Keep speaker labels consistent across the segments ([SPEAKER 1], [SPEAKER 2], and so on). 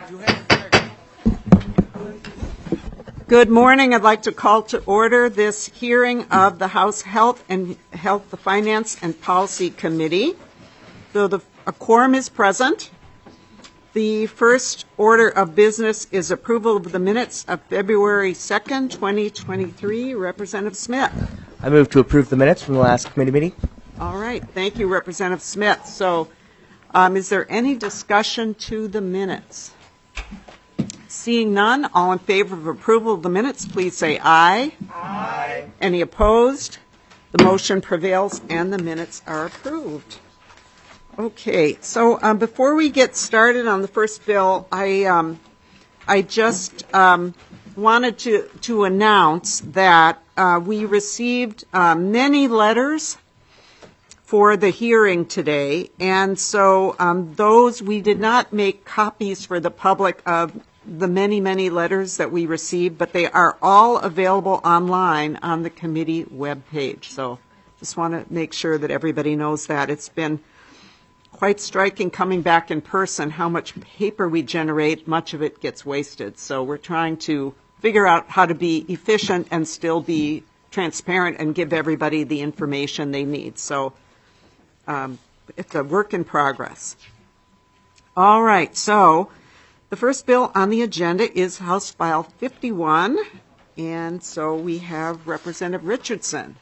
[SPEAKER 1] Good morning. I'd like to call to order this hearing of the House Health, the Finance and Policy Committee. So a quorum is present. The first order of business is approval of the minutes of February 2nd, 2023. Representative Smith.
[SPEAKER 2] I move to approve the minutes from the last committee meeting.
[SPEAKER 1] All right. Thank you, Representative Smith. So is there any discussion to the minutes? Seeing none, all in favor of approval of the minutes, please say aye.
[SPEAKER 2] Aye.
[SPEAKER 1] Any opposed? The motion prevails and the minutes are approved. Okay, so before we get started on the first bill, I just wanted to announce that we received many letters for the hearing today, and so those we did not make copies for the public of the many letters that we received, but they are all available online on the committee webpage. So just want to make sure that everybody knows that. It's been quite striking coming back in person how much paper we generate. Much of it gets wasted. So we're trying to figure out how to be efficient and still be transparent and give everybody the information they need. So it's a work in progress. All right, so the first bill on the agenda is House File 51, and so we have Representative Richardson.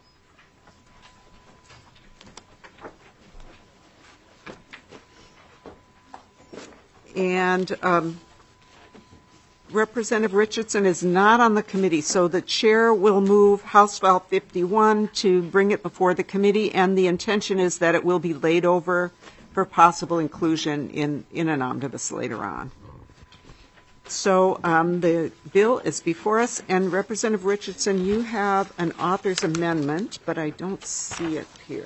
[SPEAKER 1] And Representative Richardson is not on the committee, so the chair will move House File 51 to bring it before the committee, and the intention is that it will be laid over for possible inclusion in an omnibus later on. So the bill is before us, and Representative Richardson, you have an author's amendment, but I don't see it here.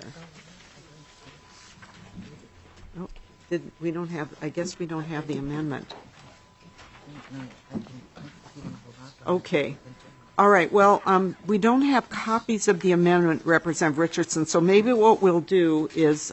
[SPEAKER 1] Oh, we don't have, I guess we don't have the amendment. Okay. All right. Well, we don't have copies of the amendment, Representative Richardson, so maybe what we'll do is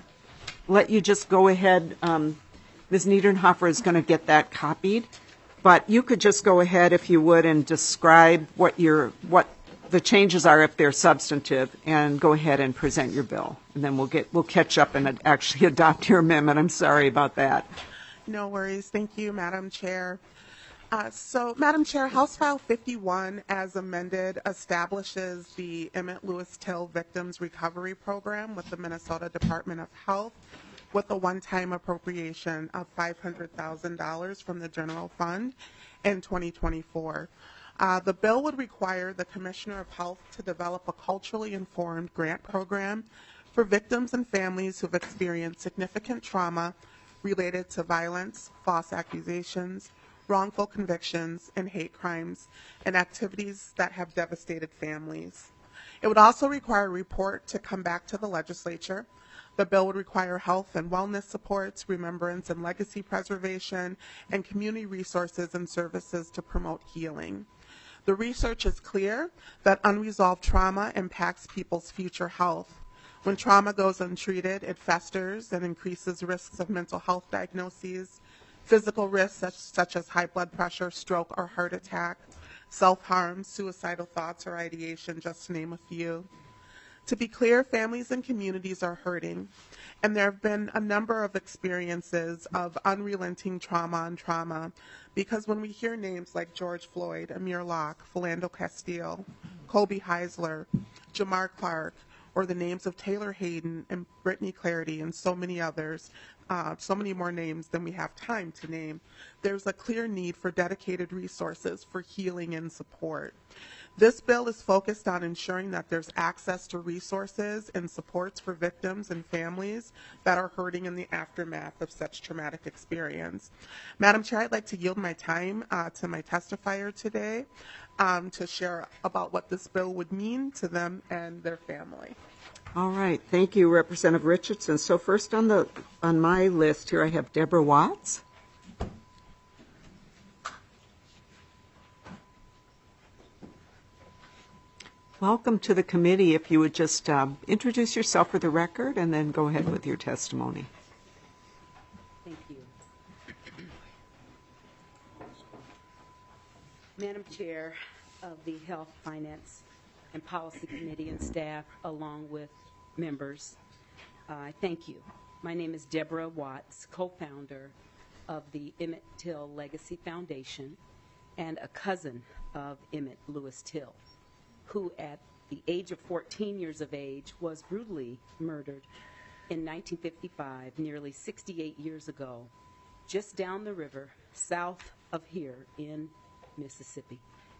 [SPEAKER 1] let you just go ahead. Ms. Niedernhofer is going to get that copied. But you could just go ahead, if you would, and describe what the changes are if they're substantive, and go ahead and present your bill, and then we'll catch up and actually adopt your amendment. I'm sorry about that.
[SPEAKER 3] No worries. Thank you, Madam Chair. Madam Chair, House File 51, as amended, establishes the Emmett Lewis Till Victims Recovery Program with the Minnesota Department of Health, with a one-time appropriation of $500,000 from the general fund in 2024. The bill would require the Commissioner of Health to develop a culturally informed grant program for victims and families who have experienced significant trauma related to violence, false accusations, wrongful convictions, and hate crimes, and activities that have devastated families. It would also require a report to come back to the legislature. The bill would require health and wellness supports, remembrance and legacy preservation, and community resources and services to promote healing. The research is clear that unresolved trauma impacts people's future health. When trauma goes untreated, it festers and increases risks of mental health diagnoses, physical risks such as high blood pressure, stroke, or heart attack, self-harm, suicidal thoughts, or ideation, just to name a few. To be clear, families and communities are hurting, and there have been a number of experiences of unrelenting trauma on trauma, because when we hear names like George Floyd, Amir Locke, Philando Castile, Kobe Heisler, Jamar Clark, or the names of Taylor Hayden and Brittany Clarity and so many others, so many more names than we have time to name, there's a clear need for dedicated resources for healing and support. This bill is focused on ensuring that there's access to resources and supports for victims and families that are hurting in the aftermath of such traumatic experience. Madam Chair, I'd like to yield my time to my testifier today to share about what this bill would mean to them and their family.
[SPEAKER 1] All right. Thank you, Representative Richardson. So first on my list here, I have Deborah Watts. Welcome to the committee. If you would just introduce yourself for the record and then go ahead with your testimony.
[SPEAKER 4] Thank you. Madam Chair of the Health, Finance, and Policy Committee and staff, along with members, thank you. My name is Deborah Watts, co-founder of the Emmett Till Legacy Foundation and a cousin of Emmett Lewis Till, who at the age of 14 years of age was brutally murdered in 1955, nearly 68 years ago, just down the river south of here in Mississippi.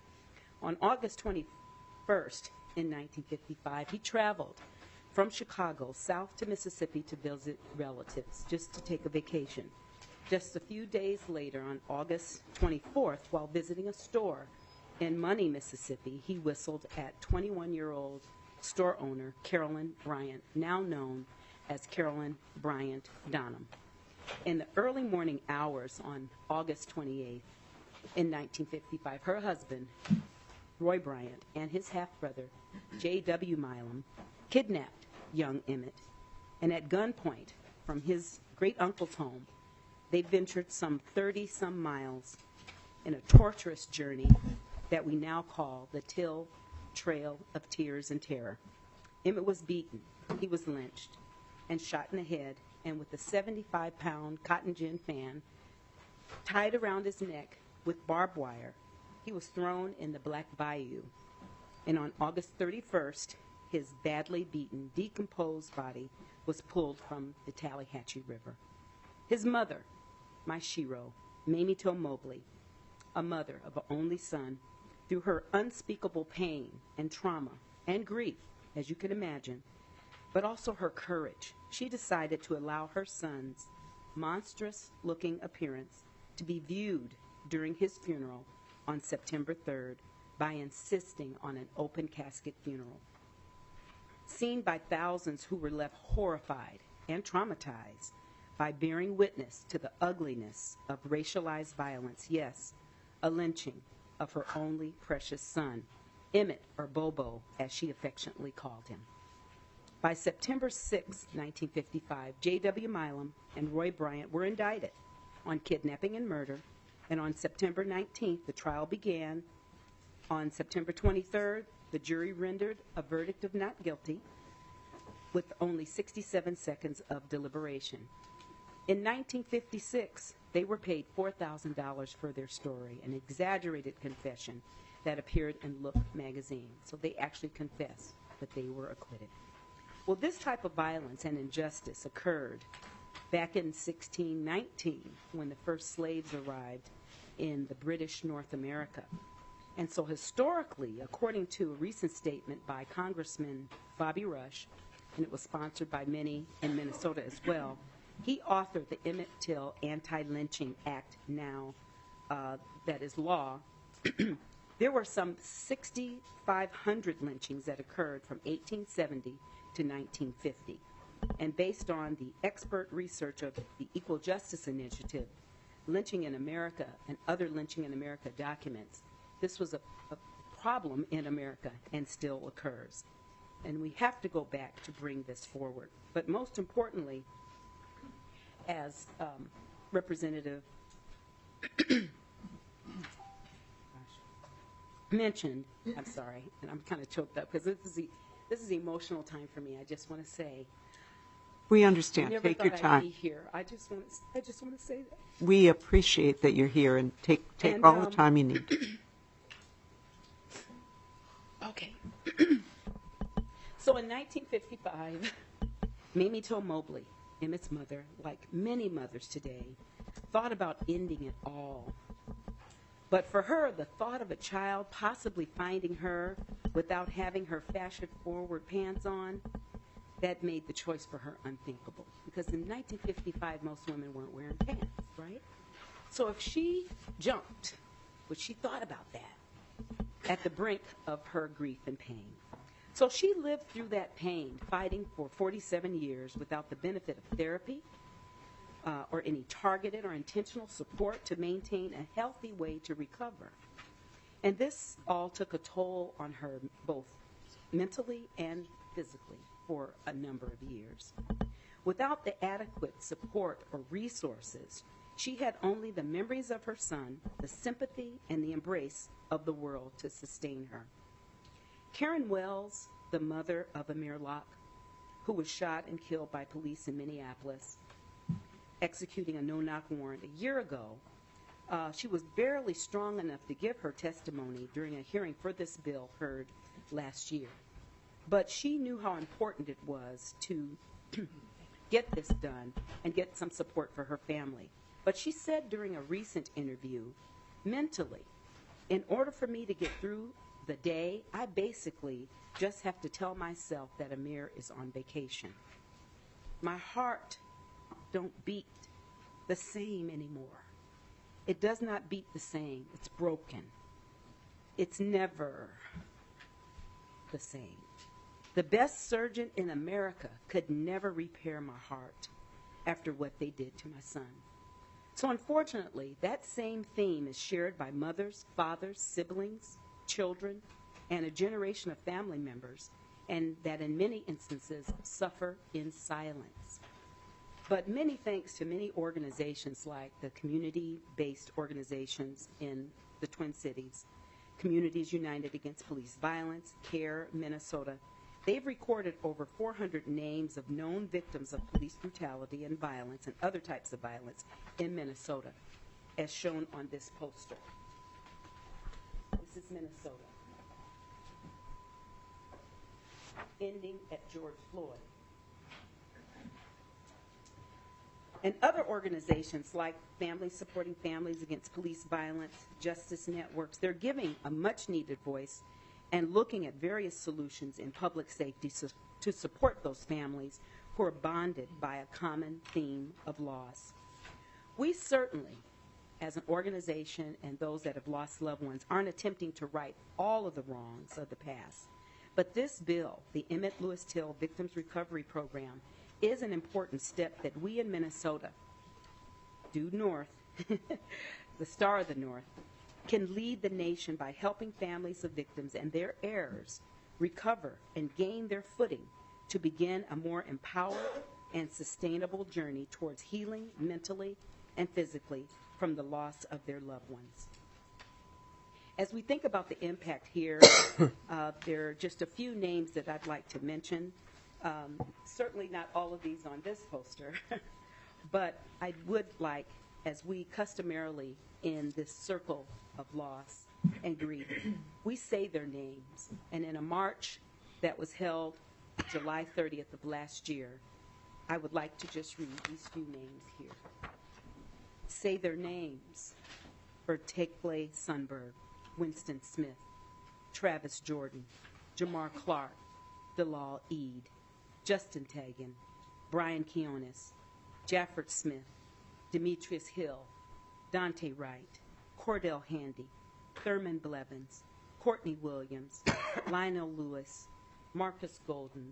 [SPEAKER 4] On August 21st in 1955, he traveled from Chicago south to Mississippi to visit relatives, just to take a vacation. Just a few days later, on August 24th, while visiting a store in Money, Mississippi, he whistled at 21-year-old store owner Carolyn Bryant, now known as Carolyn Bryant Donham. In the early morning hours on August 28th in 1955, her husband, Roy Bryant, and his half-brother, J.W. Milam, kidnapped young Emmett, and at gunpoint from his great-uncle's home, they ventured some 30-some miles in a torturous journey that we now call the Till Trail of Tears and Terror. Emmett was beaten, he was lynched, and shot in the head, and with a 75-pound cotton gin fan tied around his neck with barbed wire, he was thrown in the Black Bayou. And on August 31st, his badly beaten, decomposed body was pulled from the Tallahatchie River. His mother, my shero, Mamie Till Mobley, a mother of an only son, through her unspeakable pain and trauma and grief, as you can imagine, but also her courage, she decided to allow her son's monstrous-looking appearance to be viewed during his funeral on September 3rd by insisting on an open casket funeral. Seen by thousands who were left horrified and traumatized by bearing witness to the ugliness of racialized violence, yes, a lynching of her only precious son, Emmett, or Bobo, as she affectionately called him. By September 6, 1955, J.W. Milam and Roy Bryant were indicted on kidnapping and murder, and on September 19th, the trial began. On September 23rd, the jury rendered a verdict of not guilty with only 67 seconds of deliberation. In 1956, they were paid $4,000 for their story, an exaggerated confession that appeared in Look magazine. So they actually confessed that they were acquitted. Well, this type of violence and injustice occurred back in 1619 when the first slaves arrived in the British North America. And so historically, according to a recent statement by Congressman Bobby Rush, and it was sponsored by many in Minnesota as well, he authored the Emmett Till Anti-Lynching Act now, that is law. There were some 6,500 lynchings that occurred from 1870 to 1950. And based on the expert research of the Equal Justice Initiative, Lynching in America and Other Lynching in America documents, this was a problem in America and still occurs. And we have to go back to bring this forward. But most importantly, as Representative mentioned, I'm sorry, and I'm kind of choked up because this is emotional time for me. I just want to say,
[SPEAKER 1] We understand.
[SPEAKER 4] I never
[SPEAKER 1] Take
[SPEAKER 4] thought
[SPEAKER 1] your
[SPEAKER 4] I'd
[SPEAKER 1] time.
[SPEAKER 4] be here. I just want to say that.
[SPEAKER 1] We appreciate that you're here, and take
[SPEAKER 4] And,
[SPEAKER 1] all the time you need.
[SPEAKER 4] Okay. So in 1955, Mamie Till Mobley, Emmett's mother, like many mothers today, thought about ending it all. But for her, the thought of a child possibly finding her without having her fashion-forward pants on, that made the choice for her unthinkable. Because in 1955, most women weren't wearing pants, right? So if she jumped, which she thought about that, at the brink of her grief and pain. So she lived through that pain, fighting for 47 years without the benefit of therapy or any targeted or intentional support to maintain a healthy way to recover. And this all took a toll on her both mentally and physically for a number of years. Without the adequate support or resources, She had only the memories of her son, the sympathy, and the embrace of the world to sustain her. Karen Wells, the mother of Amir Locke, who was shot and killed by police in Minneapolis, executing a no-knock warrant a year ago, she was barely strong enough to give her testimony during a hearing for this bill heard last year. But she knew how important it was to get this done and get some support for her family. But she said during a recent interview, mentally, in order for me to get through the day, I basically just have to tell myself that Amir is on vacation. My heart don't beat the same anymore. It does not beat the same. It's broken. It's never the same. The best surgeon in America could never repair my heart after what they did to my son. So unfortunately, that same theme is shared by mothers, fathers, siblings, children, and a generation of family members, and that in many instances suffer in silence. But many thanks to many organizations like the community-based organizations in the Twin Cities, Communities United Against Police Violence, CARE, Minnesota, they've recorded over 400 names of known victims of police brutality and violence and other types of violence in Minnesota, as shown on this poster. This is Minnesota. Ending at George Floyd. And other organizations like Families Supporting Families Against Police Violence, Justice Networks, they're giving a much-needed voice and looking at various solutions in public safety to support those families who are bonded by a common theme of loss. We certainly, as an organization and those that have lost loved ones, aren't attempting to right all of the wrongs of the past. But this bill, the Emmett Lewis Till Victims Recovery Program, is an important step that we in Minnesota, due north, the star of the north, can lead the nation by helping families of victims and their heirs recover and gain their footing to begin a more empowered and sustainable journey towards healing mentally and physically from the loss of their loved ones. As we think about the impact here, there are just a few names that I'd like to mention. Certainly not all of these on this poster, but I would like, as we customarily in this circle of loss and grief, we say their names. And in a march that was held July 30th of last year, I would like to just read these few names here. Say their names for Tekle Sundberg, Winston Smith, Travis Jordan, Jamar Clark, Delal Eid, Justin Tagan, Brian Keonis, Jafford Smith, Demetrius Hill, Dante Wright, Cordell Handy, Thurman Blevins, Courtney Williams, Lionel Lewis, Marcus Golden,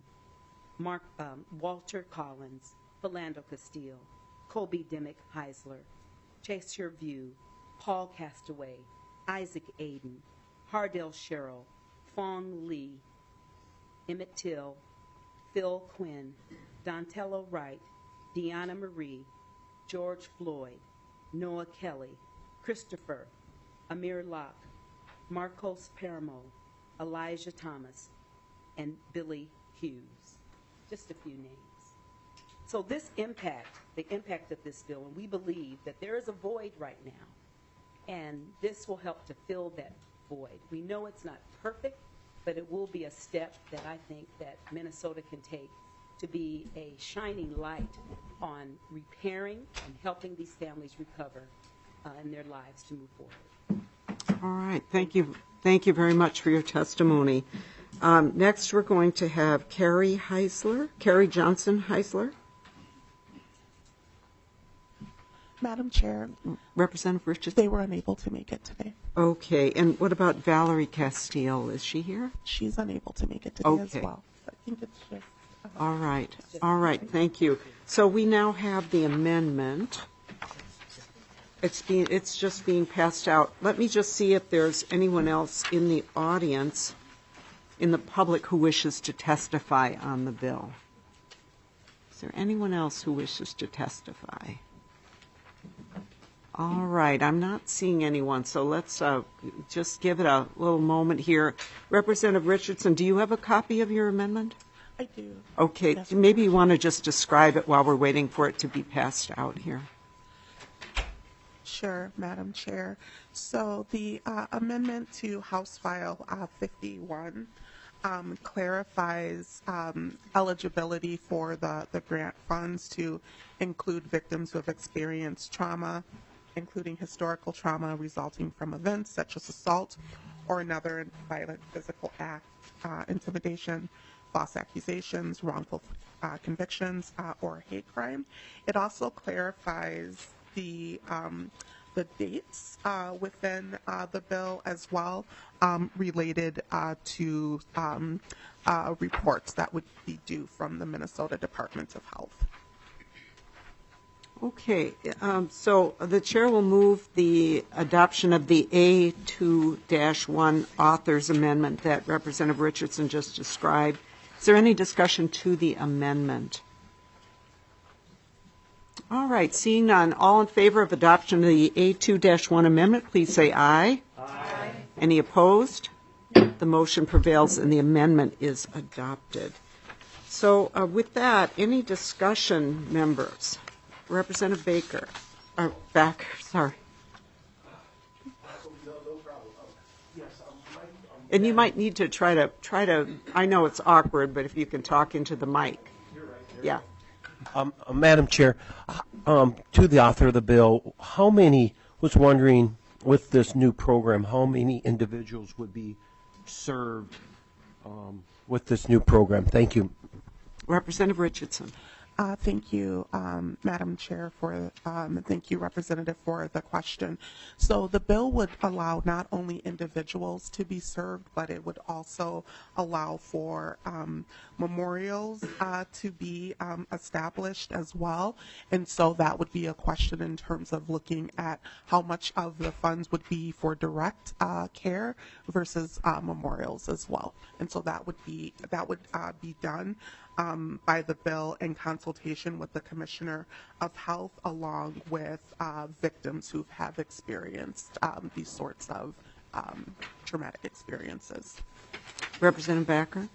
[SPEAKER 4] Walter Collins, Philando Castile, Colby Dimmick Heisler, Chester View, Paul Castaway, Isaac Aiden, Hardell Sherrill, Fong Lee, Emmett Till, Phil Quinn, Dontello Wright, Deanna Marie, George Floyd, Noah Kelly, Christopher, Amir Locke, Marcos Paramo, Elijah Thomas, and Billy Hughes. Just a few names. So this impact, the impact of this bill, and we believe that there is a void right now, and this will help to fill that void. We know it's not perfect, but it will be a step that I think that Minnesota can take to be a shining light on repairing and helping these families recover in their lives to move forward.
[SPEAKER 1] All right. Thank you. Thank you very much for your testimony. Next, we're going to have Carrie Johnson Heisler.
[SPEAKER 3] Madam Chair,
[SPEAKER 1] Representative Richardson.
[SPEAKER 3] they were unable to make it today.
[SPEAKER 1] Okay. And what about Valerie Castile? Is she here?
[SPEAKER 3] She's unable to make it today
[SPEAKER 1] Okay.
[SPEAKER 3] as well. I think it's just...
[SPEAKER 1] All right. All right. Thank you. So we now have the amendment. It's just being passed out. Let me just see if there's anyone else in the audience, in the public, who wishes to testify on the bill. Is there anyone else who wishes to testify? All right, I'm not seeing anyone, so let's just give it a little moment here. Representative Richardson, do you have a copy of your amendment?
[SPEAKER 3] I do.
[SPEAKER 1] Okay,
[SPEAKER 3] Yes.
[SPEAKER 1] maybe you want to just describe it while we're waiting for it to be passed out here.
[SPEAKER 3] Sure, Madam Chair. So the amendment to House File 51 clarifies eligibility for the grant funds to include victims who have experienced trauma, including historical trauma resulting from events such as assault or another violent physical act, intimidation, false accusations, wrongful convictions, or hate crime. It also clarifies the dates within the bill as well, related to reports that would be due from the Minnesota Department of Health.
[SPEAKER 1] Okay, so the chair will move the adoption of the A2-1 author's amendment that Representative Richardson just described. Is there any discussion to the amendment? All right, seeing none, all in favor of adoption of the A2-1 amendment, please say aye. Aye. Any opposed? The motion prevails and the amendment is adopted. So with that, any discussion, members? Representative Baker, sorry. And you might need to try to, I know it's awkward, but if you can talk into the mic. Yeah.
[SPEAKER 5] Madam Chair, to the author of the bill, was wondering with this new program, how many individuals would be served with this new program? Thank you.
[SPEAKER 1] Representative Richardson.
[SPEAKER 3] Thank you, Madam Chair, thank you, Representative, for the question. So the bill would allow not only individuals to be served, but it would also allow for memorials to be established as well. And so that would be a question in terms of looking at how much of the funds would be for direct care versus memorials as well. And so that would be done by the bill in consultation with the Commissioner of Health, along with victims who have experienced these sorts of traumatic experiences.
[SPEAKER 1] Representative Backer.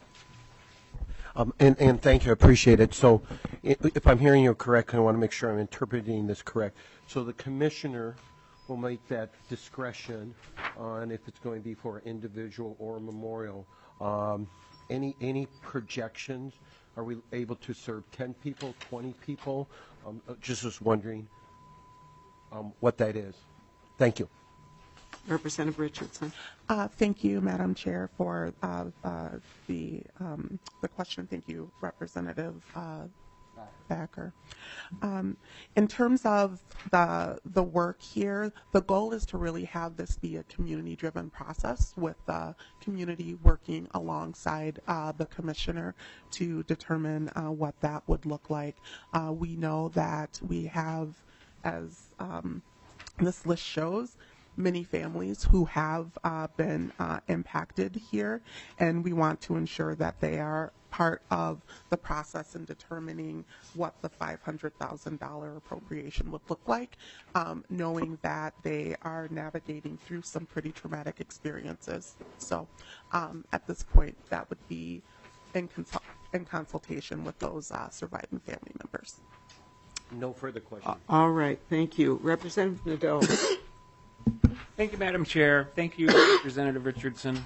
[SPEAKER 5] And thank you, I appreciate it. So if I'm hearing you correct, I want to make sure I'm interpreting this correct. So the Commissioner will make that discretion on if it's going to be for individual or memorial. Any projections? Are we able to serve 10 people, 20 people? Just was wondering what that is. Thank you.
[SPEAKER 1] Representative Richardson.
[SPEAKER 3] Thank you, Madam Chair, for the question. Thank you, Representative Backer. In terms of the work here, the goal is to really have this be a community-driven process with the community working alongside the commissioner to determine what that would look like. We know that we have, as this list shows, many families who have been impacted here, and we want to ensure that they are part of the process in determining what the $500,000 appropriation would look like, knowing that they are navigating through some pretty traumatic experiences. So at this point, that would be in consultation with those surviving family members.
[SPEAKER 5] No further questions.
[SPEAKER 1] All right, thank you. Representative Nadeau.
[SPEAKER 6] Thank you, Madam Chair. Thank you, Representative Richardson.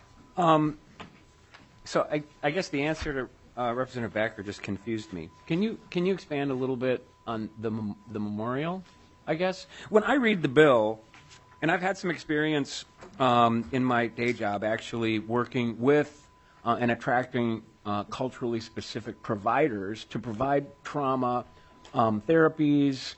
[SPEAKER 6] So I guess the answer to Representative Backer just confused me. Can you expand a little bit on the memorial, I guess? When I read the bill, and I've had some experience in my day job actually working with and attracting culturally specific providers to provide trauma therapies,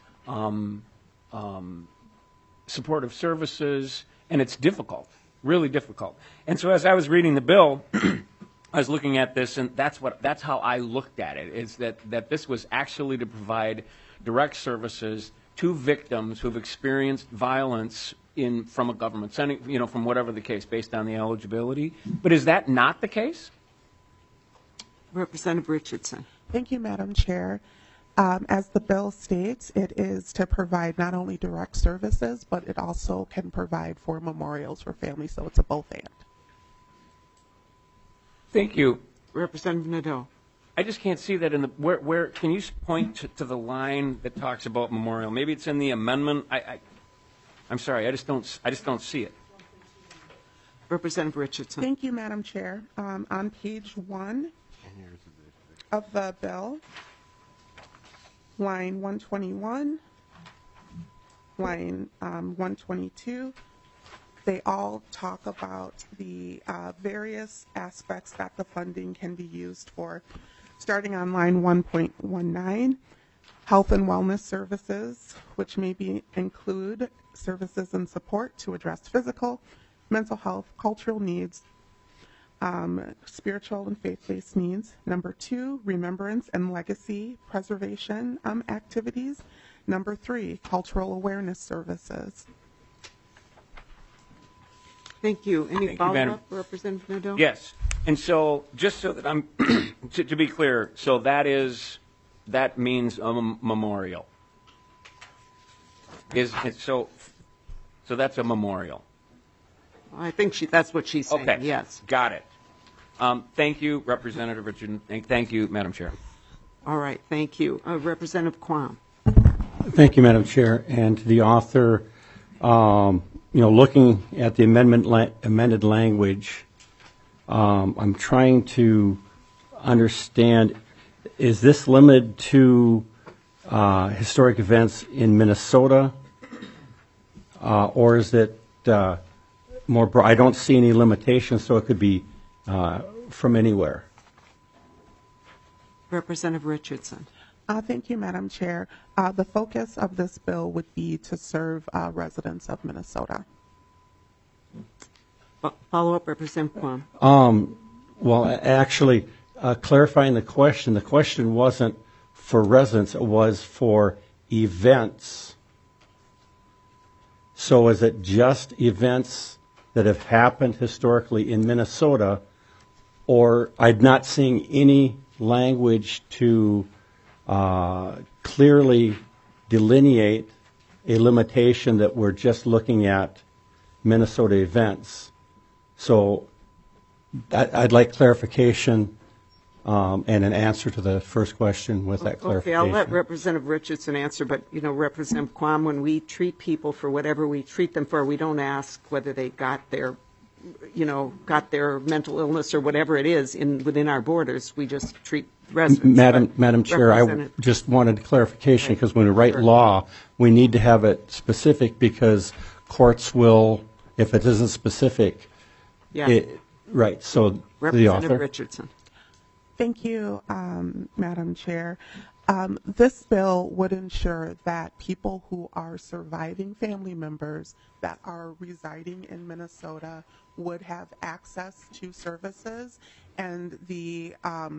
[SPEAKER 6] supportive services, and it's difficult, really difficult. And so as I was reading the bill, I was looking at this, and that's how I looked at it, is that this was actually to provide direct services to victims who've experienced violence from a government sending, from whatever the case, based on the eligibility. But is that not the case?
[SPEAKER 1] Representative Richardson.
[SPEAKER 3] Thank you, Madam Chair. As the bill states, it is to provide not only direct services, but it also can provide for memorials for families, so it's a both and.
[SPEAKER 6] Thank you.
[SPEAKER 1] Representative Nadeau.
[SPEAKER 6] I just can't see that in the, where, can you point to the line that talks about memorial? Maybe it's in the amendment. I'm sorry, I just don't see it.
[SPEAKER 1] Representative Richardson.
[SPEAKER 3] Thank you, Madam Chair. On page 1 of the bill, line 121, line 122, they all talk about the various aspects that the funding can be used for. Starting on line 1.19, health and wellness services, which include services and support to address physical, mental health, cultural needs, spiritual and faith-based needs. Number 2, remembrance and legacy preservation activities. Number 3, cultural awareness services.
[SPEAKER 1] Thank you. Any
[SPEAKER 6] Thank you, Madam.
[SPEAKER 1] follow-up, Representative Nadeau?
[SPEAKER 6] Yes. And so, just so that I'm, to be clear, so that means a memorial. So that's a memorial.
[SPEAKER 1] I think that's what she's saying,
[SPEAKER 6] Okay.
[SPEAKER 1] yes.
[SPEAKER 6] Got it. Thank you, Representative Richard. Thank you, Madam Chair.
[SPEAKER 1] All right, thank you. Representative Quam.
[SPEAKER 7] Thank you, Madam Chair, and to the author. Looking at the amended language, I'm trying to understand: is this limited to historic events in Minnesota, or is it more broad? I don't see any limitations, so it could be from anywhere.
[SPEAKER 1] Representative Richardson.
[SPEAKER 3] Thank you, Madam Chair. The focus of this bill would be to serve residents of Minnesota.
[SPEAKER 1] Follow-up, Representative Quam.
[SPEAKER 7] Well, actually, clarifying the question wasn't for residents, it was for events. So is it just events that have happened historically in Minnesota, or I'm not seeing any language to clearly delineate a limitation that we're just looking at Minnesota events. So I'd like clarification and an answer to the first question with that clarification.
[SPEAKER 1] Okay, I'll let Representative Richardson answer, but, Representative Quam, when we treat people for whatever we treat them for, we don't ask whether they got their mental illness or whatever it is within our borders. We just treat residents.
[SPEAKER 7] Madam Chair, I just wanted clarification because when we write law, we need to have it specific because courts will, if it isn't specific, right. So the
[SPEAKER 1] Representative
[SPEAKER 7] author.
[SPEAKER 1] Richardson.
[SPEAKER 3] Thank you, Madam Chair. This bill would ensure that people who are surviving family members that are residing in Minnesota would have access to services, and the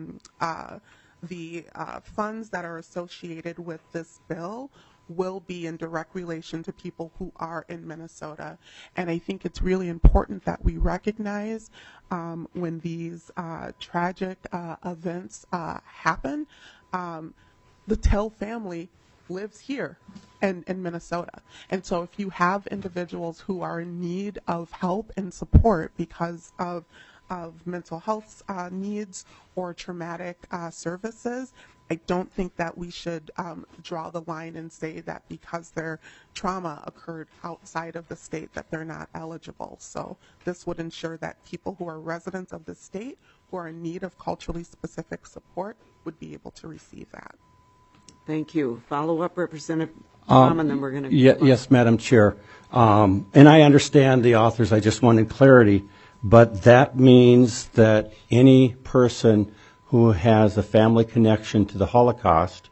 [SPEAKER 3] funds that are associated with this bill will be in direct relation to people who are in Minnesota. And I think it's really important that we recognize when these tragic events happen, the Tell family lives here in Minnesota. And so if you have individuals who are in need of help and support because of mental health needs or traumatic services, I don't think that we should draw the line and say that because their trauma occurred outside of the state that they're not eligible. So this would ensure that people who are residents of the state who are in need of culturally specific support would be able to receive that.
[SPEAKER 1] Thank you. Follow-up, Representative Quam, and then we're going to...
[SPEAKER 7] Yes, Madam Chair. And I understand the authors. I just wanted clarity. But that means that any person who has a family connection to the Holocaust,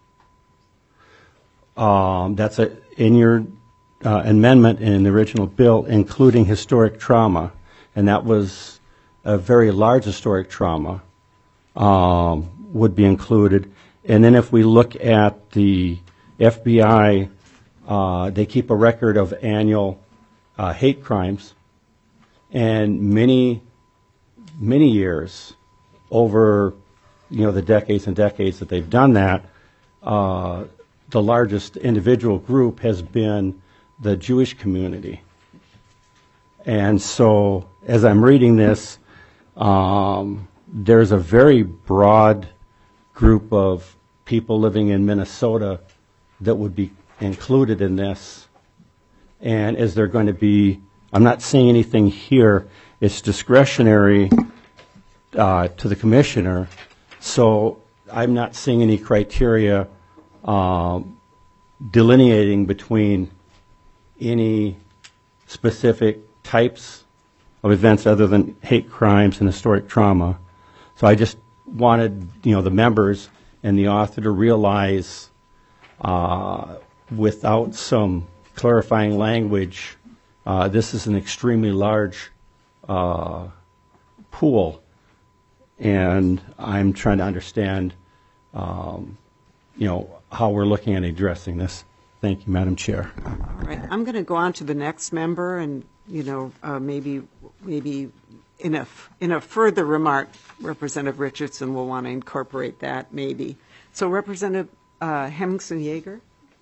[SPEAKER 7] that's in your amendment in the original bill, including historic trauma, and that was a very large historic trauma, would be included. And then if we look at the FBI, they keep a record of annual hate crimes, and many years over the decades and decades that they've done that, the largest individual group has been the Jewish community. And so, as I'm reading this, there's a very broad group of people living in Minnesota that would be included in this. And is there going to be, I'm not saying anything here, it's discretionary to the commissioner, so I'm not seeing any criteria delineating between any specific types of events other than hate crimes and historic trauma. So I just wanted, the members and the author to realize without some clarifying language, this is an extremely large pool, and I'm trying to understand, how we're looking at addressing this. Thank you, Madam Chair.
[SPEAKER 1] All right, I'm going to go on to the next member, and maybe in a further remark, Representative Richardson will want to incorporate that, maybe. So, Representative Hemmingson-Yager.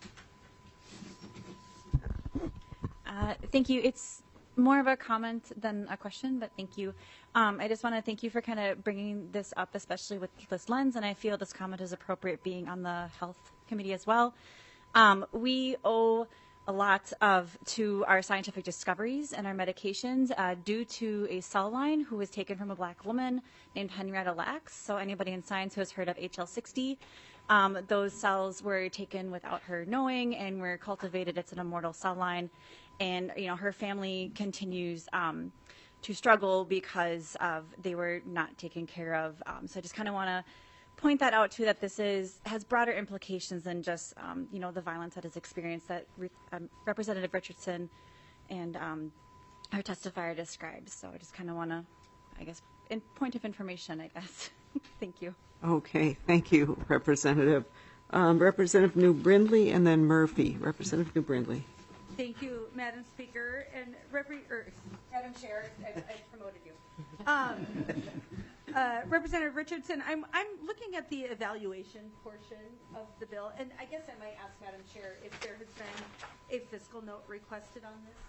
[SPEAKER 8] Thank you. It's more of a comment than a question, but thank you. I just want to thank you for kind of bringing this up, especially with this lens, and I feel this comment is appropriate being on the Health Committee as well. We owe a lot to our scientific discoveries and our medications due to a cell line who was taken from a black woman named Henrietta Lacks. So anybody in science who has heard of HL60, those cells were taken without her knowing and were cultivated. It's an immortal cell line. And, her family continues to struggle because they were not taken care of. So I just kind of want to point that out too, that this has broader implications than just the violence that is experienced that Representative Richardson and our testifier described. So I just kind of want to, point of information, I guess. Thank you.
[SPEAKER 1] Okay, thank you, Representative. Representative New Brindley and then Murphy. Representative New Brindley.
[SPEAKER 9] Thank you, Madam Speaker and Madam Chair. I promoted you. Representative Richardson, I'm looking at the evaluation portion of the bill, and I guess I might ask Madam Chair if there has been a fiscal note requested on this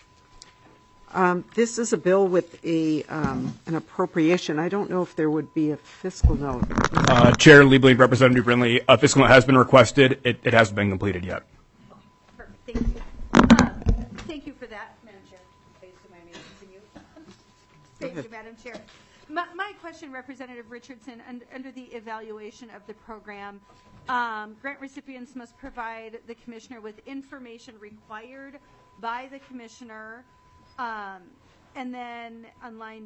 [SPEAKER 9] bill.
[SPEAKER 1] This is a bill with an appropriation. I don't know if there would be a fiscal note.
[SPEAKER 10] Chair Liebling, Representative Brindley, a fiscal note has been requested. It hasn't been completed yet.
[SPEAKER 9] Perfect. Thank you. Thank you for that, Madam Chair. Based on my meeting, continue. Thank you, Madam Chair. My question, Representative Richardson, under the evaluation of the program, grant recipients must provide the commissioner with information required by the commissioner, and then on line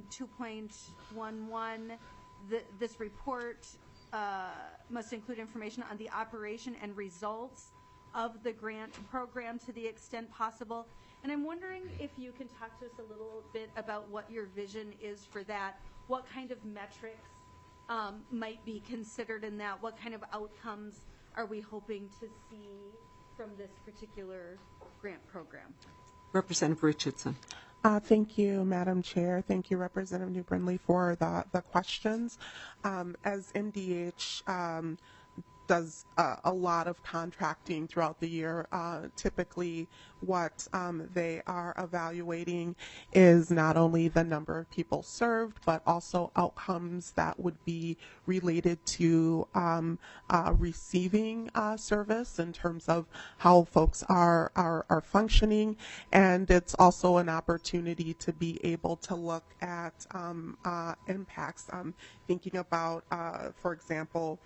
[SPEAKER 9] 2.11, this report must include information on the operation and results of the grant program to the extent possible. And I'm wondering if you can talk to us a little bit about what your vision is for that. What kind of metrics might be considered in that? What kind of outcomes are we hoping to see from this particular grant program?
[SPEAKER 1] Representative Richardson.
[SPEAKER 3] Thank you, Madam Chair. Thank you, Representative New Brindley, for the questions. As MDH does a lot of contracting throughout the year, typically what they are evaluating is not only the number of people served, but also outcomes that would be related to receiving service in terms of how folks are functioning. And it's also an opportunity to be able to look at impacts. Thinking about, for example,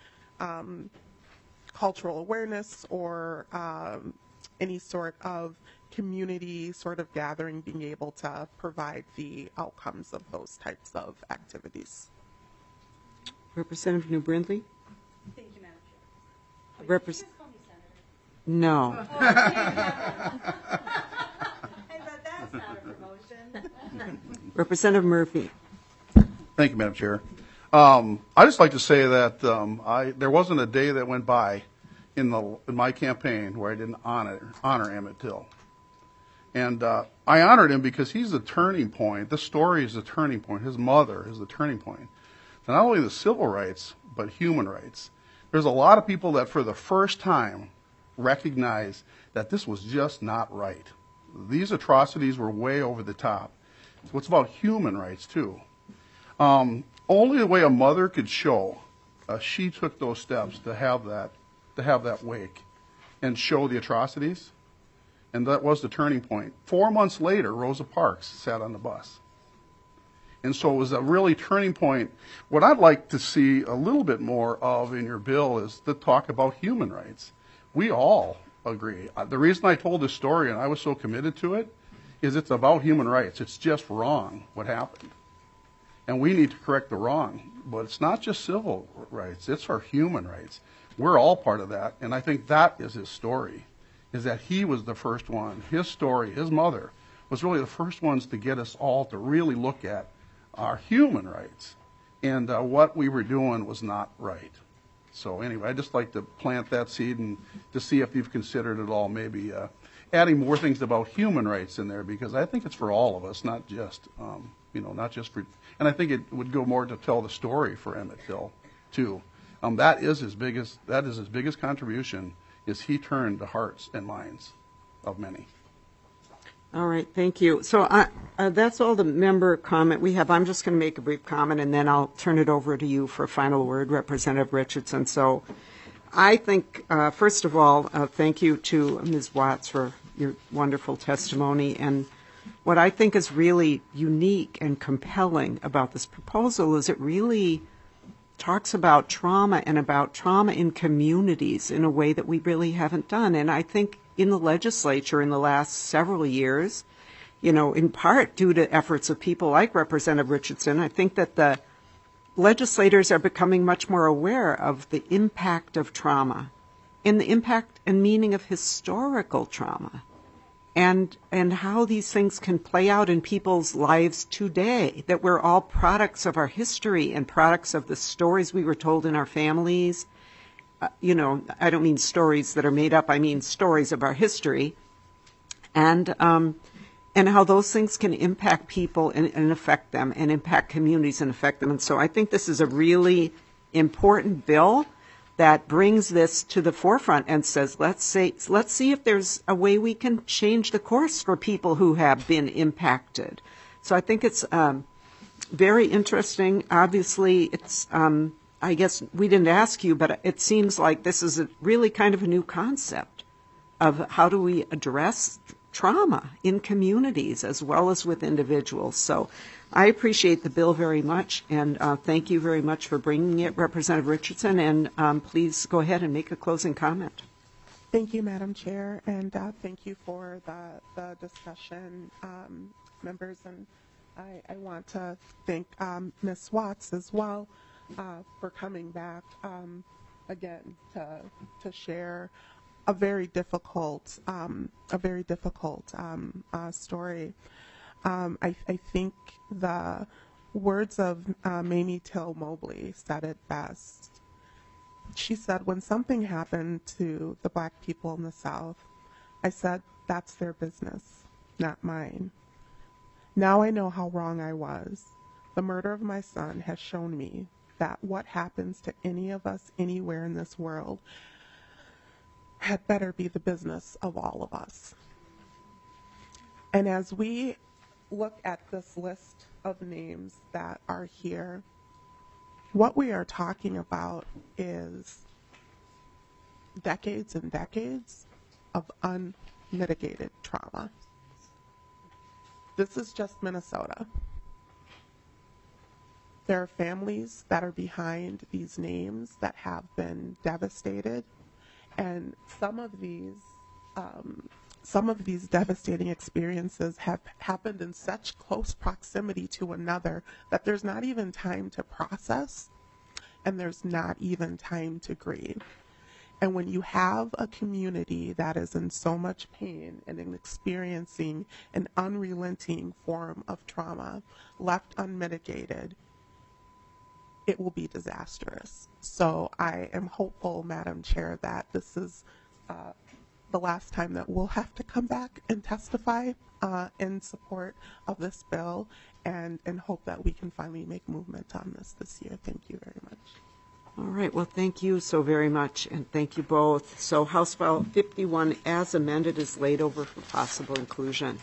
[SPEAKER 3] cultural awareness or any sort of community sort of gathering, being able to provide the outcomes of those types of activities.
[SPEAKER 1] Representative New Brindley.
[SPEAKER 9] Thank you, Madam Chair. Just call me Senator.
[SPEAKER 1] No.
[SPEAKER 9] I thought that's not a promotion.
[SPEAKER 1] Representative Murphy.
[SPEAKER 11] Thank you, Madam Chair. I just like to say that there wasn't a day that went by in my campaign where I didn't honor Emmett Till. And I honored him because he's the turning point. This story is the turning point. His mother is the turning point. Not only the civil rights, but human rights. There's a lot of people that for the first time recognize that this was just not right. These atrocities were way over the top. So it's about human rights, too. Only the way a mother could show she took those steps to have that wake and show the atrocities, and that was the turning point. 4 months later, Rosa Parks sat on the bus. And so it was a really turning point. What I'd like to see a little bit more of in your bill is the talk about human rights. We all agree. The reason I told this story and I was so committed to it is it's about human rights. It's just wrong what happened. And we need to correct the wrong. But it's not just civil rights. It's our human rights. We're all part of that. And I think that is his story, is that he was the first one. His story, his mother, was really the first ones to get us all to really look at our human rights. And what we were doing was not right. So anyway, I'd just like to plant that seed and to see if you've considered at all maybe adding more things about human rights in there, because I think it's for all of us, not just, not just for, and I think it would go more to tell the story for Emmett Till, too. That is his biggest contribution, is he turned the hearts and minds of many.
[SPEAKER 1] All right, thank you. So that's all the member comment we have. I'm just going to make a brief comment, and then I'll turn it over to you for a final word, Representative Richardson. So I think, first of all, thank you to Ms. Watts for your wonderful testimony. And what I think is really unique and compelling about this proposal is it really talks about trauma and about trauma in communities in a way that we really haven't done. And I think in the legislature in the last several years, in part due to efforts of people like Representative Richardson, I think that the legislators are becoming much more aware of the impact of trauma and the impact and meaning of historical trauma and how these things can play out in people's lives today, that we're all products of our history and products of the stories we were told in our families. I don't mean stories that are made up, I mean stories of our history, and how those things can impact people and affect them, and impact communities and affect them. And so I think this is a really important bill that brings this to the forefront and says, let's see if there's a way we can change the course for people who have been impacted. So I think it's very interesting. Obviously, it's I guess we didn't ask you, but it seems like this is really kind of a new concept of how do we address trauma in communities as well as with individuals. So I appreciate the bill very much, and thank you very much for bringing it, Representative Richardson, and please go ahead and make a closing comment.
[SPEAKER 3] Thank you, Madam Chair, and thank you for the discussion, members. And I want to thank Ms. Watts as well for coming back again to share a very difficult story. I think the words of Mamie Till Mobley said it best. She said, when something happened to the black people in the South, I said, that's their business, not mine. Now I know how wrong I was. The murder of my son has shown me that what happens to any of us anywhere in this world had better be the business of all of us. And as we look at this list of names that are here, what we are talking about is decades and decades of unmitigated trauma. This is just Minnesota. There are families that are behind these names that have been devastated, and some of these devastating experiences have happened in such close proximity to another that there's not even time to process, and there's not even time to grieve. And when you have a community that is in so much pain and in experiencing an unrelenting form of trauma left unmitigated, it will be disastrous. So I am hopeful, Madam Chair, that this is the last time that we'll have to come back and testify in support of this bill, and hope that we can finally make movement on this year. Thank you very much.
[SPEAKER 1] All right, well, thank you so very much, and thank you both. So House File 51, as amended, is laid over for possible inclusion.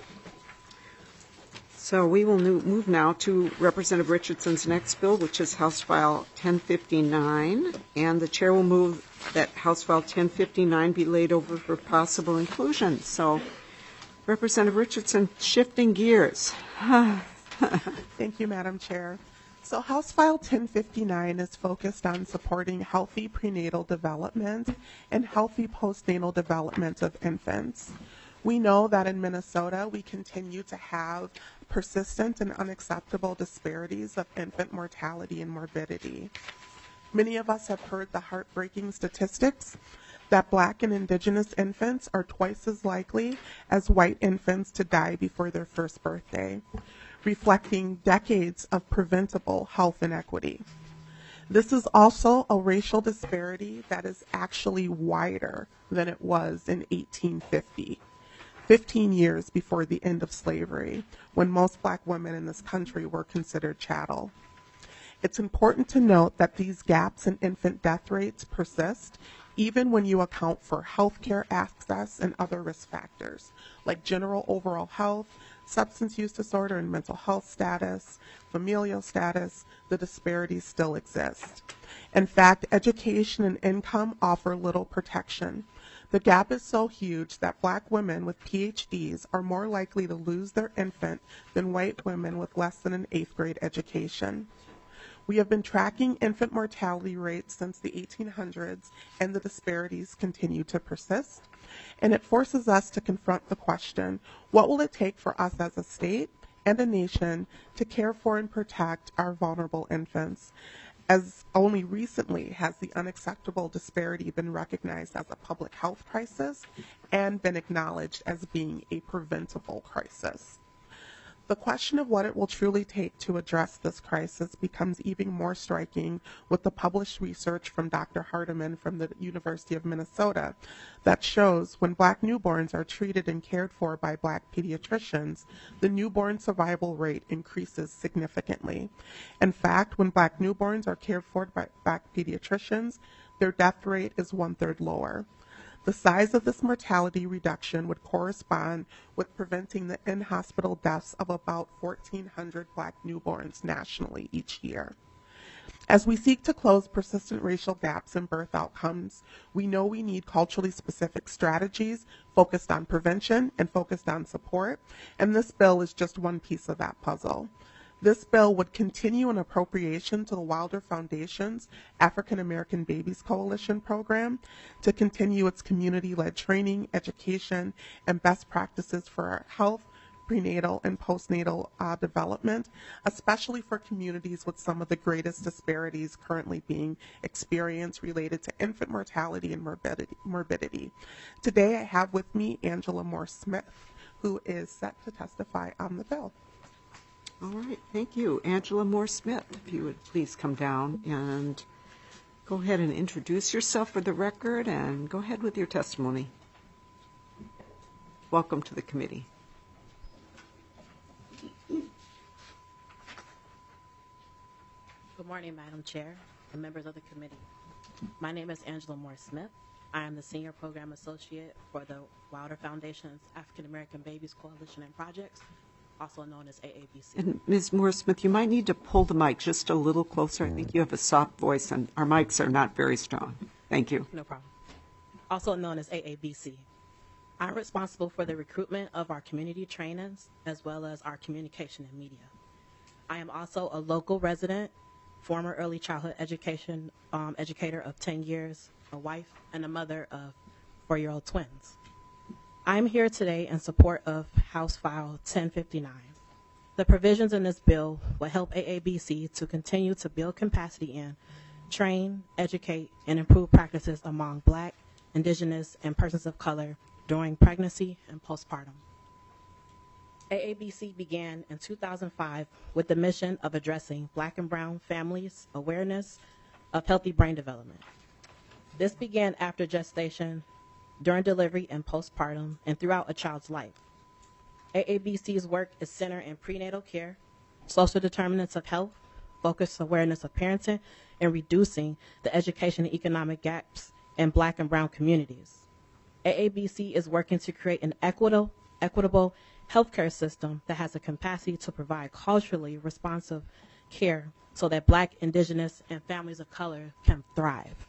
[SPEAKER 1] So we will move now to Representative Richardson's next bill, which is House File 1059, and the chair will move that House File 1059 be laid over for possible inclusion. So, Representative Richardson, shifting gears.
[SPEAKER 3] Thank you, Madam Chair. So House File 1059 is focused on supporting healthy prenatal development and healthy postnatal development of infants. We know that in Minnesota, we continue to have persistent and unacceptable disparities of infant mortality and morbidity. Many of us have heard the heartbreaking statistics that Black and Indigenous infants are twice as likely as white infants to die before their first birthday, reflecting decades of preventable health inequity. This is also a racial disparity that is actually wider than it was in 1850, 15 years before the end of slavery, when most Black women in this country were considered chattel. It's important to note that these gaps in infant death rates persist even when you account for healthcare access and other risk factors, like general overall health, substance use disorder and mental health status, familial status. The disparities still exist. In fact, education and income offer little protection. The gap is so huge that Black women with PhDs are more likely to lose their infant than white women with less than an 8th grade education. We have been tracking infant mortality rates since the 1800s, and the disparities continue to persist. And it forces us to confront the question, what will it take for us as a state and a nation to care for and protect our vulnerable infants? As only recently has the unacceptable disparity been recognized as a public health crisis and been acknowledged as being a preventable crisis. The question of what it will truly take to address this crisis becomes even more striking with the published research from Dr. Hardiman from the University of Minnesota that shows when Black newborns are treated and cared for by Black pediatricians, the newborn survival rate increases significantly. In fact, when Black newborns are cared for by Black pediatricians, their death rate is 1/3 lower. The size of this mortality reduction would correspond with preventing the in-hospital deaths of about 1,400 Black newborns nationally each year. As we seek to close persistent racial gaps in birth outcomes, we know we need culturally specific strategies focused on prevention and focused on support, and this bill is just one piece of that puzzle. This bill would continue an appropriation to the Wilder Foundation's African American Babies Coalition program to continue its community-led training, education, and best practices for health, prenatal, and postnatal development, especially for communities with some of the greatest disparities currently being experienced related to infant mortality and morbidity. Today I have with me Angela Moore-Smith, who is set to testify on the bill.
[SPEAKER 1] All right, thank you. Angela Moore-Smith, if you would please come down and go ahead and introduce yourself for the record and go ahead with your testimony. Welcome to the committee.
[SPEAKER 12] Good morning, Madam Chair and members of the committee. My name is Angela Moore-Smith. I am the Senior Program Associate for the Wilder Foundation's African American Babies Coalition and Projects, also known as AABC.
[SPEAKER 1] And Ms. Moore-Smith, you might need to pull the mic just a little closer. I think you have a soft voice and our mics are not very strong. Thank you.
[SPEAKER 12] No problem. Also known as AABC. I'm responsible for the recruitment of our community trainings as well as our communication and media. I am also a local resident, former early childhood education educator of 10 years, a wife, and a mother of 4-year-old twins. I'm here today in support of House File 1059. The provisions in this bill will help AABC to continue to build capacity in, train, educate, and improve practices among Black, Indigenous, and persons of color during pregnancy and postpartum. AABC began in 2005 with the mission of addressing Black and Brown families' awareness of healthy brain development. This began after gestation, during delivery and postpartum, and throughout a child's life. AABC's work is centered in prenatal care, social determinants of health, focused awareness of parenting and reducing the education and economic gaps in Black and brown communities. AABC is working to create an equitable healthcare system that has the capacity to provide culturally responsive care so that Black, Indigenous, and families of color can thrive.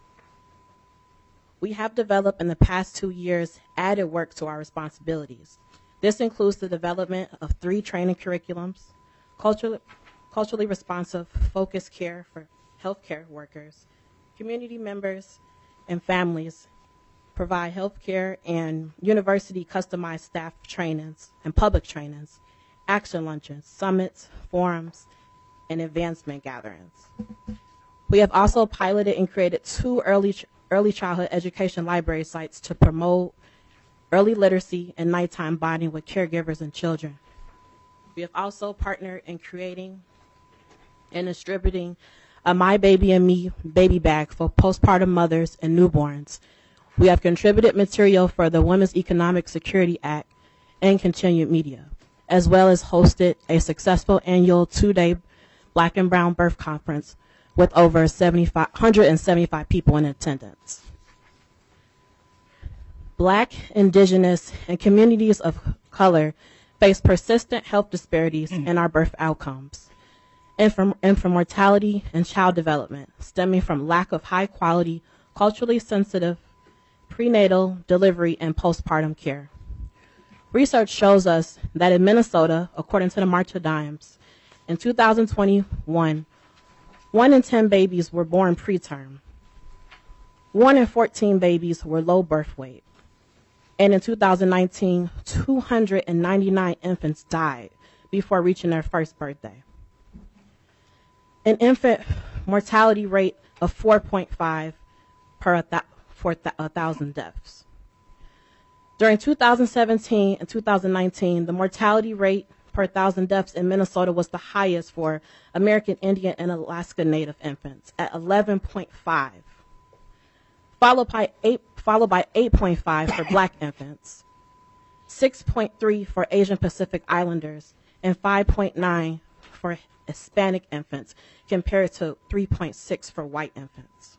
[SPEAKER 12] We have developed in the past 2 years added work to our responsibilities. This includes the development of 3 training curriculums, culturally responsive focused care for healthcare workers, community members, and families, provide healthcare and university customized staff trainings and public trainings, action luncheons, summits, forums, and advancement gatherings. We have also piloted and created 2 early childhood education library sites to promote early literacy and nighttime bonding with caregivers and children. We have also partnered in creating and distributing a My Baby and Me baby bag for postpartum mothers and newborns. We have contributed material for the Women's Economic Security Act and continued media, as well as hosted a successful annual 2-day Black and Brown Birth Conference with over 175 people in attendance. Black, Indigenous, and communities of color face persistent health disparities in our birth outcomes, and from mortality and child development stemming from lack of high-quality, culturally sensitive prenatal, delivery, and postpartum care. Research shows us that in Minnesota, according to the March of Dimes, in 2021, 1 in 10 babies were born preterm. 1 in 14 babies were low birth weight. And in 2019, 299 infants died before reaching their first birthday. An infant mortality rate of 4.5 per 1,000 deaths. During 2017 and 2019, the mortality rate per 1,000 deaths in Minnesota was the highest for American Indian and Alaska Native infants at 11.5, followed by 8.5 for Black infants, 6.3 for Asian Pacific Islanders, and 5.9 for Hispanic infants, compared to 3.6 for white infants.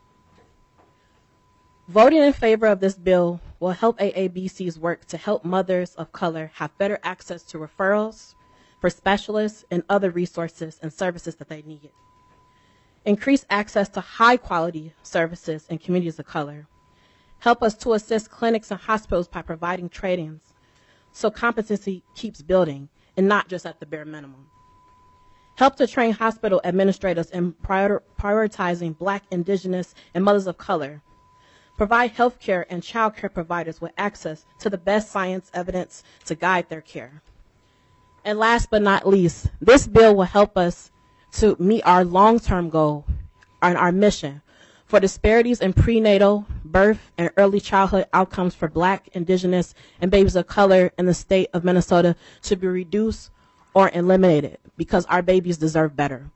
[SPEAKER 12] Voting in favor of this bill will help AABC's work to help mothers of color have better access to referrals for specialists and other resources and services that they need. Increase access to high-quality services in communities of color. Help us to assist clinics and hospitals by providing trainings so competency keeps building and not just at the bare minimum. Help to train hospital administrators in prioritizing Black, Indigenous, and mothers of color. Provide health care and child care providers with access to the best science evidence to guide their care. And last but not least, this bill will help us to meet our long-term goal and our mission for disparities in prenatal, birth, and early childhood outcomes for Black, Indigenous, and babies of color in the state of Minnesota to be reduced or eliminated, because our babies deserve better.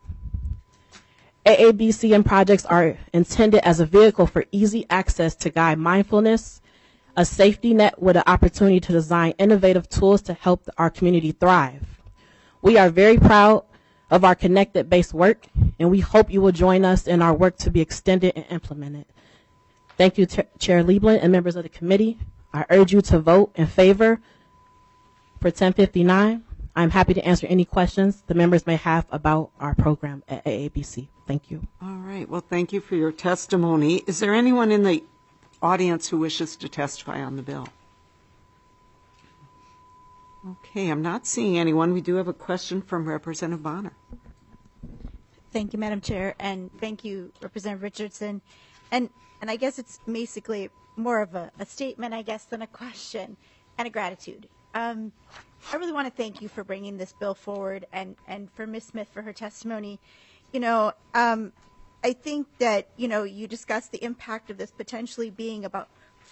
[SPEAKER 12] AABC and projects are intended as a vehicle for easy access to guide mindfulness, a safety net with an opportunity to design innovative tools to help our community thrive. We are very proud of our connected-based work, and we hope you will join us in our work to be extended and implemented. Thank you, Chair Liebland and members of the committee. I urge you to vote in favor for 1059. I'm happy to answer any questions the members may have about our program at AABC. Thank you.
[SPEAKER 1] All right. Well, thank you for your testimony. Is there anyone in the audience who wishes to testify on the bill? Okay, I'm not seeing anyone. We do have a question from Representative Bonner.
[SPEAKER 13] Thank you, Madam Chair, and thank you, Representative Richardson. And I guess it's basically more of a statement, I guess, than a question, and a gratitude. I really want to thank you for bringing this bill forward, and for Ms. Smith for her testimony. You know, I think that, you know, you discussed the impact of this potentially being about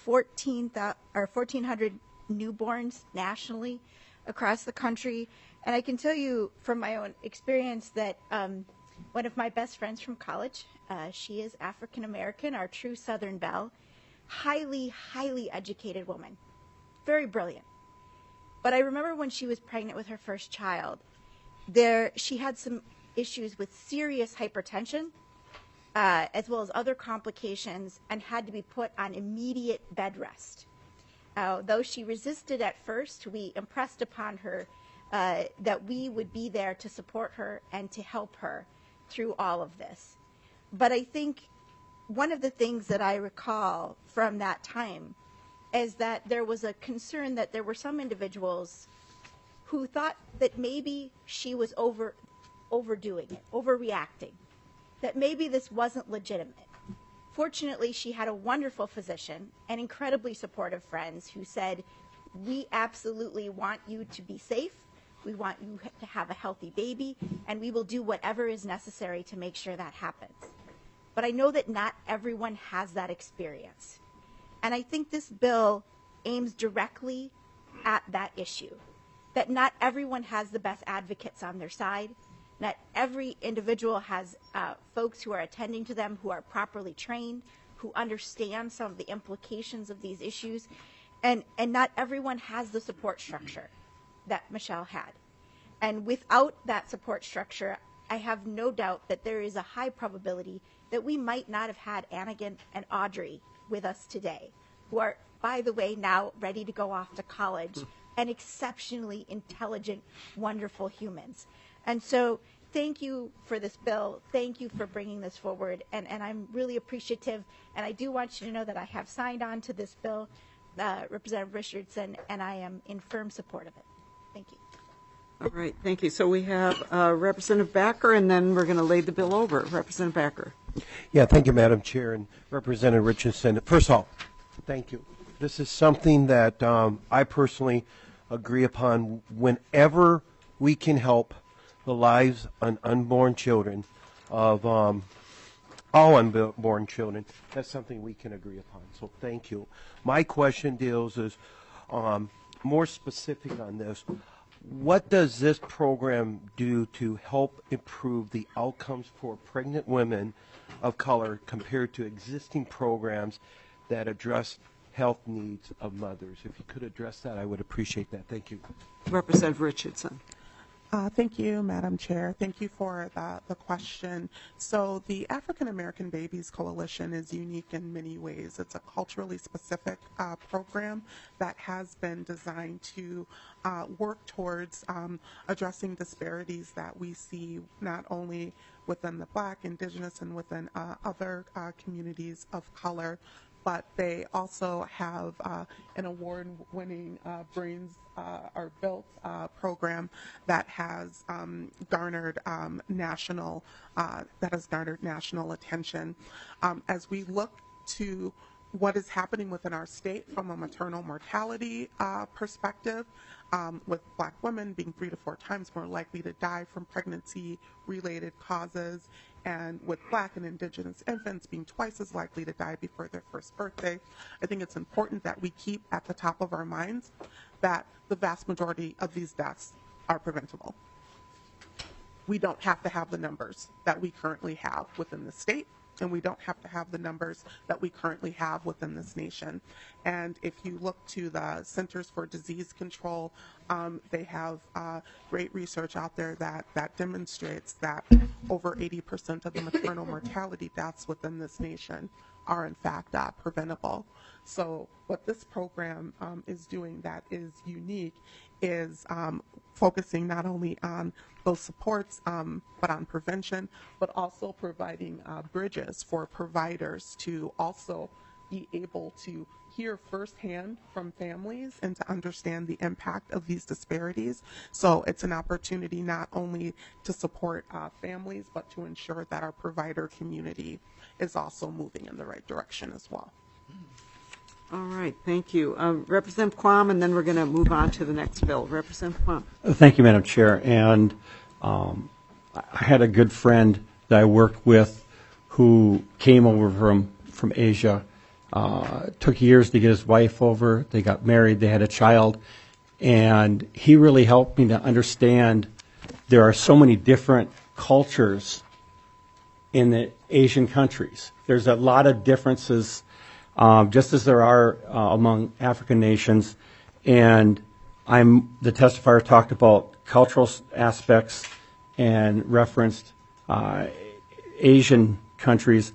[SPEAKER 13] 1,400 newborns nationally across the country. And I can tell you from my own experience that one of my best friends from college, she is African American, our true Southern belle, highly, highly educated woman, very brilliant. But I remember when she was pregnant with her first child, she had some issues with serious hypertension, as well as other complications, and had to be put on immediate bed rest. Though she resisted at first, we impressed upon her that we would be there to support her and to help her through all of this. But I think one of the things that I recall from that time is that there was a concern that there were some individuals who thought that maybe she was overdoing it, overreacting, that maybe this wasn't legitimate. Fortunately, she had a wonderful physician and incredibly supportive friends who said, we absolutely want you to be safe, we want you to have a healthy baby, and we will do whatever is necessary to make sure that happens. But I know that not everyone has that experience. And I think this bill aims directly at that issue, that not everyone has the best advocates on their side. Not every individual has folks who are attending to them who are properly trained, who understand some of the implications of these issues, and not everyone has the support structure that Michelle had. And without that support structure, I have no doubt that there is a high probability that we might not have had Annigan and Audrey with us today, who are, by the way, now ready to go off to college and exceptionally intelligent, wonderful humans. And so thank you for this bill. Thank you for bringing this forward. And I'm really appreciative. And I do want you to know that I have signed on to this bill, Representative Richardson, and I am in firm support of it. Thank you.
[SPEAKER 1] All right, thank you. So we have Representative Backer, and then we're going to lay the bill over. Representative Backer.
[SPEAKER 5] Yeah, thank you, Madam Chair, and Representative Richardson. First of all, thank you. This is something that I personally agree upon. Whenever we can help the lives of unborn children, of all unborn children, that's something we can agree upon. So thank you. My question deals is more specific on this. What does this program do to help improve the outcomes for pregnant women of color compared to existing programs that address health needs of mothers? If you could address that, I would appreciate that. Thank you.
[SPEAKER 1] Representative Richardson.
[SPEAKER 3] Thank you, Madam Chair. Thank you for the question. So the African American Babies Coalition is unique in many ways. It's a culturally specific program that has been designed to work towards addressing disparities that we see not only within the Black, Indigenous, and within other communities of color, but they also have an award-winning Brains Are Built program that has garnered national attention. As we look to what is happening within our state from a maternal mortality perspective, with Black women being 3 to 4 times more likely to die from pregnancy-related causes, and with Black and Indigenous infants being twice as likely to die before their first birthday, I think it's important that we keep at the top of our minds that the vast majority of these deaths are preventable. We don't have to have the numbers that we currently have within the state, and we don't have to have the numbers that we currently have within this nation. And if you look to the Centers for Disease Control, they have great research out there that demonstrates that over 80% of the maternal mortality deaths within this nation are in fact preventable. So what this program is doing that is unique is focusing not only on those supports, but on prevention, but also providing bridges for providers to also be able to hear firsthand from families and to understand the impact of these disparities. So it's an opportunity not only to support families, but to ensure that our provider community is also moving in the right direction as well.
[SPEAKER 1] All right, thank you. Representative Quam, and then we're going to move on to the next bill. Representative Quam.
[SPEAKER 7] Thank you, Madam Chair. And I had a good friend that I worked with who came over from Asia. Took years to get his wife over. They got married. They had a child. And he really helped me to understand there are so many different cultures in the Asian countries. There's a lot of differences, just as there are among African nations. And the testifier talked about cultural aspects and referenced Asian countries.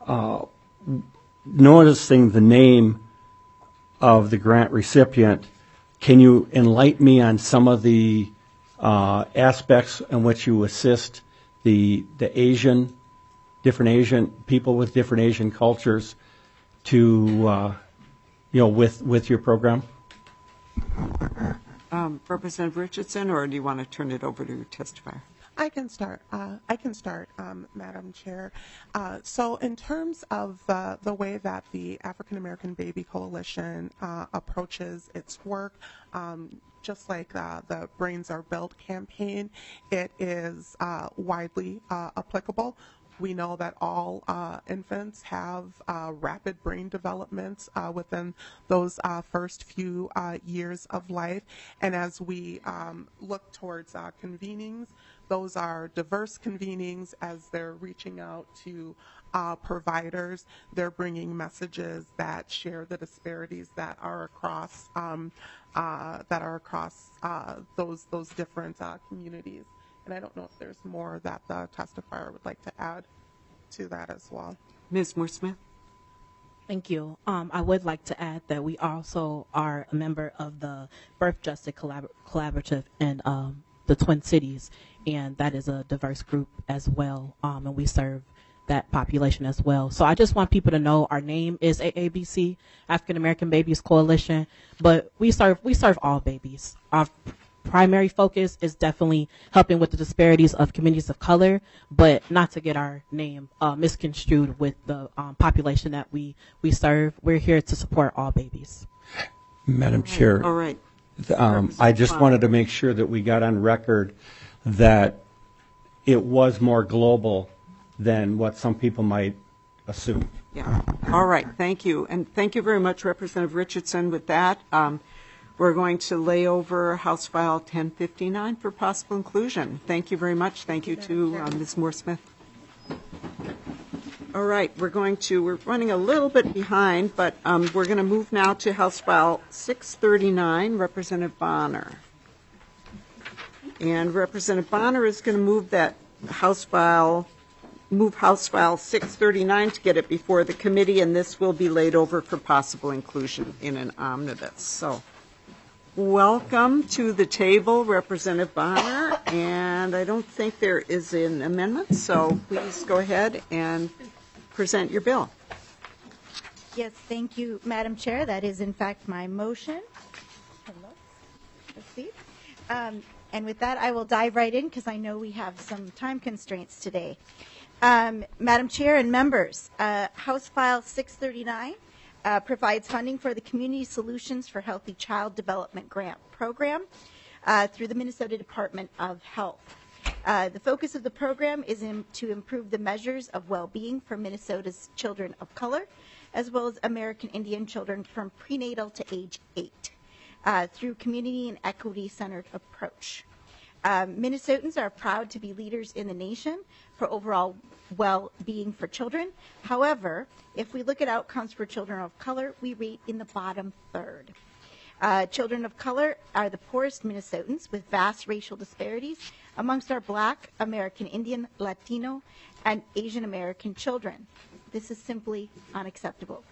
[SPEAKER 7] Noticing the name of the grant recipient, can you enlighten me on some of the aspects in which you assist the different Asian people with different Asian cultures to with your program?
[SPEAKER 1] Representative Richardson, or do you want to turn it over to your testifier?
[SPEAKER 3] I can start, Madam Chair. So in terms of the way that the African American Baby Coalition approaches its work, just like the Brains Are Built campaign, it is widely applicable. We know that all infants have rapid brain development within those first few years of life. And as we look towards convenings, those are diverse convenings. As they're reaching out to providers, they're bringing messages that share the disparities that are across those different communities. And I don't know if there's more that the testifier would like to add to that as well.
[SPEAKER 1] Ms. Moore-Smith?
[SPEAKER 12] Thank you. I would like to add that we also are a member of the Birth Justice Collaborative in the Twin Cities, and that is a diverse group as well, and we serve that population as well. So I just want people to know our name is AABC, African American Babies Coalition, but we serve all babies. Our primary focus is definitely helping with the disparities of communities of color, but not to get our name misconstrued with the population that we serve. We're here to support all babies.
[SPEAKER 7] Madam Chair.
[SPEAKER 1] All right.
[SPEAKER 7] I just wanted to make sure that we got on record that it was more global than what some people might assume.
[SPEAKER 1] Yeah. All right. Thank you. And thank you very much, Representative Richardson. With that, we're going to lay over House File 1059 for possible inclusion. Thank you very much. Thank you to Ms. Moore-Smith. All right. We're running a little bit behind, but we're going to move now to House File 639, Representative Bonner. And Representative Bonner is going to move House File 639 to get it before the committee, and this will be laid over for possible inclusion in an omnibus. So welcome to the table, Representative Bonner, and I don't think there is an amendment, so please go ahead and present your bill.
[SPEAKER 13] Yes, thank you, Madam Chair. That is, in fact, my motion. Hello. Let's see. And with that, I will dive right in because I know we have some time constraints today. Madam Chair and members, House File 639 provides funding for the Community Solutions for Healthy Child Development Grant Program through the Minnesota Department of Health. The focus of the program is to improve the measures of well-being for Minnesota's children of color, as well as American Indian children from prenatal to age 8, through community and equity-centered approach. Minnesotans are proud to be leaders in the nation for overall well-being for children. However, if we look at outcomes for children of color, we rate in the bottom third. Children of color are the poorest Minnesotans, with vast racial disparities amongst our Black, American Indian, Latino, and Asian American children. This is simply unacceptable.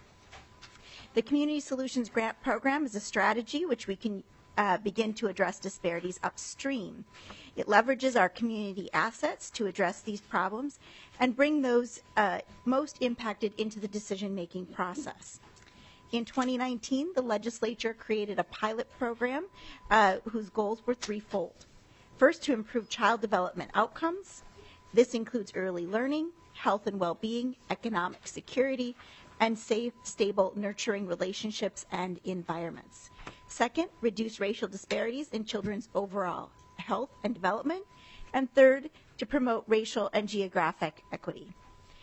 [SPEAKER 13] The Community Solutions Grant Program is a strategy which we can begin to address disparities upstream. It leverages our community assets to address these problems and bring those most impacted into the decision-making process. In 2019, the legislature created a pilot program whose goals were threefold. First, to improve child development outcomes. This includes early learning, health and well-being, economic security, and safe, stable, nurturing relationships and environments. Second, reduce racial disparities in children's overall health and development. And third, to promote racial and geographic equity.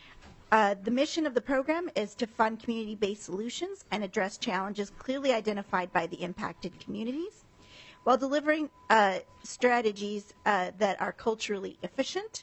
[SPEAKER 13] The mission of the program is to fund community-based solutions and address challenges clearly identified by the impacted communities, while delivering strategies that are culturally efficient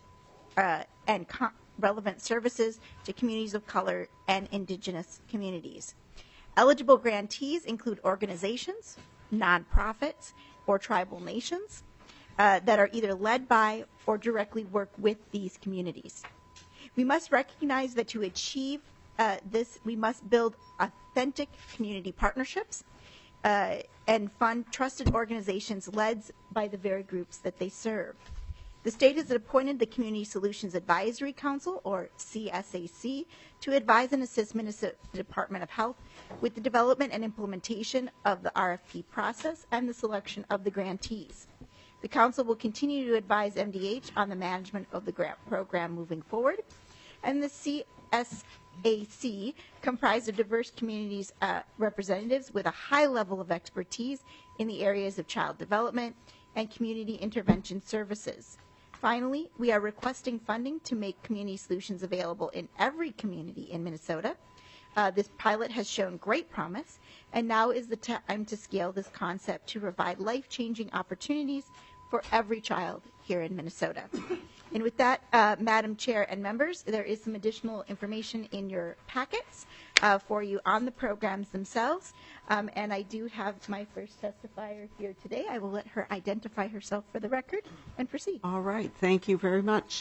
[SPEAKER 13] and relevant services to communities of color and indigenous communities. Eligible grantees include organizations, nonprofits, or tribal nations. that are either led by or directly work with these communities. We must recognize that to achieve this, we must build authentic community partnerships and fund trusted organizations led by the very groups that they serve. The state has appointed the Community Solutions Advisory Council, or CSAC, to advise and assist Minnesota Department of Health with the development and implementation of the RFP process and the selection of the grantees. The council will continue to advise MDH on the management of the grant program moving forward, and the CSAC, comprised of diverse communities representatives with a high level of expertise in the areas of child development and community intervention services. Finally, we are requesting funding to make community solutions available in every community in Minnesota. This pilot has shown great promise, and now is the time to scale this concept to provide life-changing opportunities for every child here in Minnesota. And with that, Madam Chair and members, there is some additional information in your packets for you on the programs themselves. And I do have my first testifier here today. I will let her identify herself for the record and proceed.
[SPEAKER 1] All right. Thank you very much.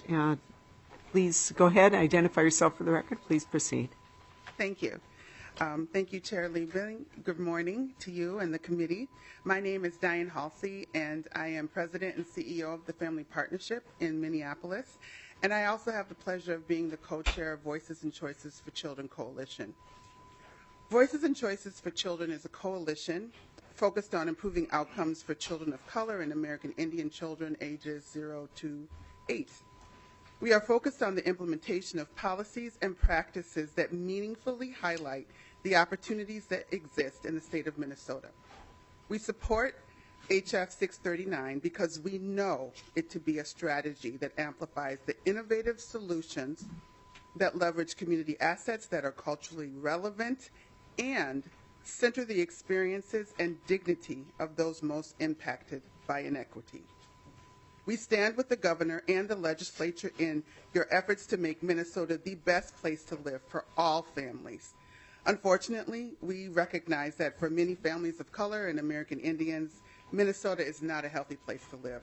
[SPEAKER 1] Please go ahead, identify yourself for the record. Please proceed.
[SPEAKER 3] Thank you. Thank you, Chair Liebling. Good morning to you and the committee. My name is Diane Halsey, and I am President and CEO of the Family Partnership in Minneapolis. And I also have the pleasure of being the co-chair of Voices and Choices for Children Coalition. Voices and Choices for Children is a coalition focused on improving outcomes for children of color and American Indian children ages 0 to 8. We are focused on the implementation of policies and practices that meaningfully highlight the opportunities that exist in the state of Minnesota. We support HF 639 because we know it to be a strategy that amplifies the innovative solutions that leverage community assets that are culturally relevant and center the experiences and dignity of those most impacted by inequity. We stand with the governor and the legislature in your efforts to make Minnesota the best place to live for all families. Unfortunately, we recognize that for many families of color and American Indians, Minnesota is not a healthy place to live.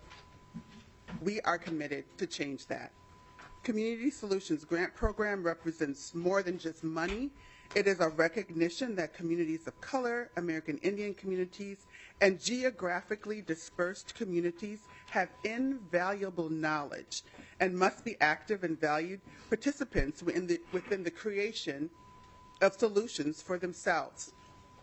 [SPEAKER 3] We are committed to change that. Community Solutions Grant Program represents more than just money. It is a recognition that communities of color, American Indian communities, and geographically dispersed communities have invaluable knowledge and must be active and valued participants within the creation of solutions for themselves.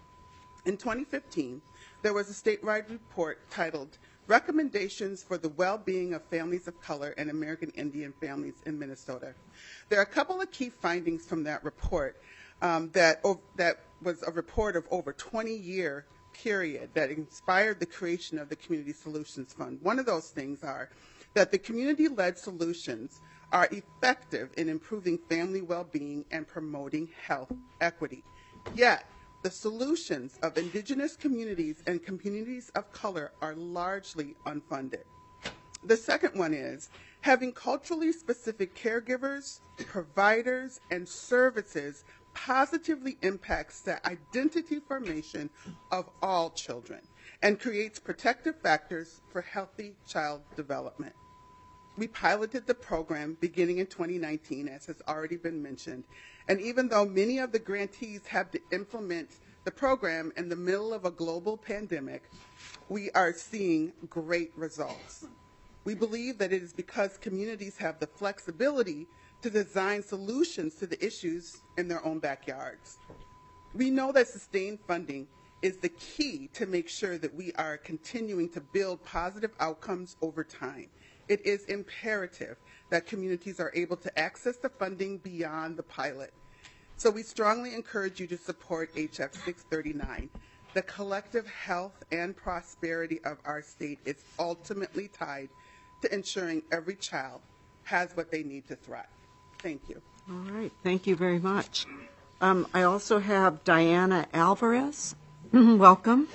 [SPEAKER 3] In 2015, there was a statewide report titled Recommendations for the Well-Being of Families of Color and American Indian Families in Minnesota. There are a couple of key findings from that report that was a report of over 20-year period that inspired the creation of the Community Solutions Fund. One of those things are that the community-led solutions are effective in improving family well-being and promoting health equity. Yet, the solutions of indigenous communities and communities of color are largely unfunded. The second one is having culturally specific caregivers, providers, and services positively impacts the identity formation of all children and creates protective factors for healthy child development. We piloted the program beginning in 2019, as has already been mentioned, and even though many of the grantees have to implement the program in the middle of a global pandemic, we are seeing great results. We believe that it is because communities have the flexibility to design solutions to the issues in their own backyards. We know that sustained funding is the key to make sure that we are continuing to build positive outcomes over time. It is imperative that communities are able to access the funding beyond the pilot. So we strongly encourage you to support HF 639. The collective health and prosperity of our state is ultimately tied to ensuring every child has what they need to thrive. Thank you.
[SPEAKER 1] All right. Thank you very much. I also have Diana Alvarez. Welcome.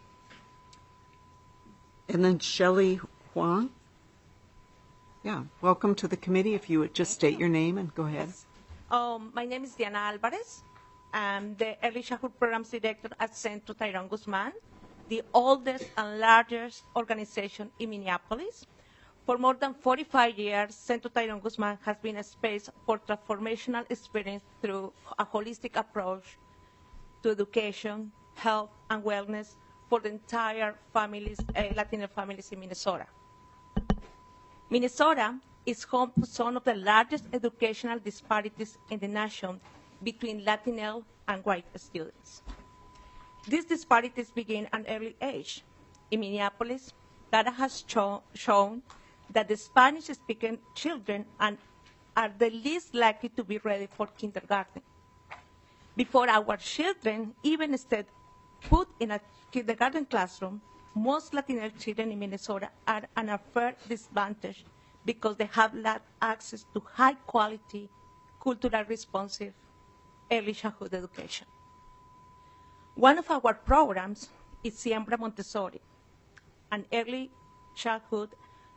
[SPEAKER 1] And then Shelley Huang. Yeah, welcome to the committee. If you would just state your name and go ahead.
[SPEAKER 14] My name is Diana Alvarez. I'm the Early Childhood Programs Director at Centro Tyrone Guzman. the oldest and largest organization in Minneapolis. For more than 45 years, Centro Tyrone Guzman has been a space for transformational experience through a holistic approach to education, health, and wellness for the entire families, Latino families in Minnesota. Minnesota is home to some of the largest educational disparities in the nation between Latino and white students. These disparities begin at an early age. In Minneapolis, data has shown that the Spanish-speaking children are the least likely to be ready for kindergarten. Before our children even instead put in a kindergarten classroom, most Latino children in Minnesota are at an unfair disadvantage because they have lacked access to high-quality, culturally responsive early childhood education. One of our programs is Siembra Montessori, an early childhood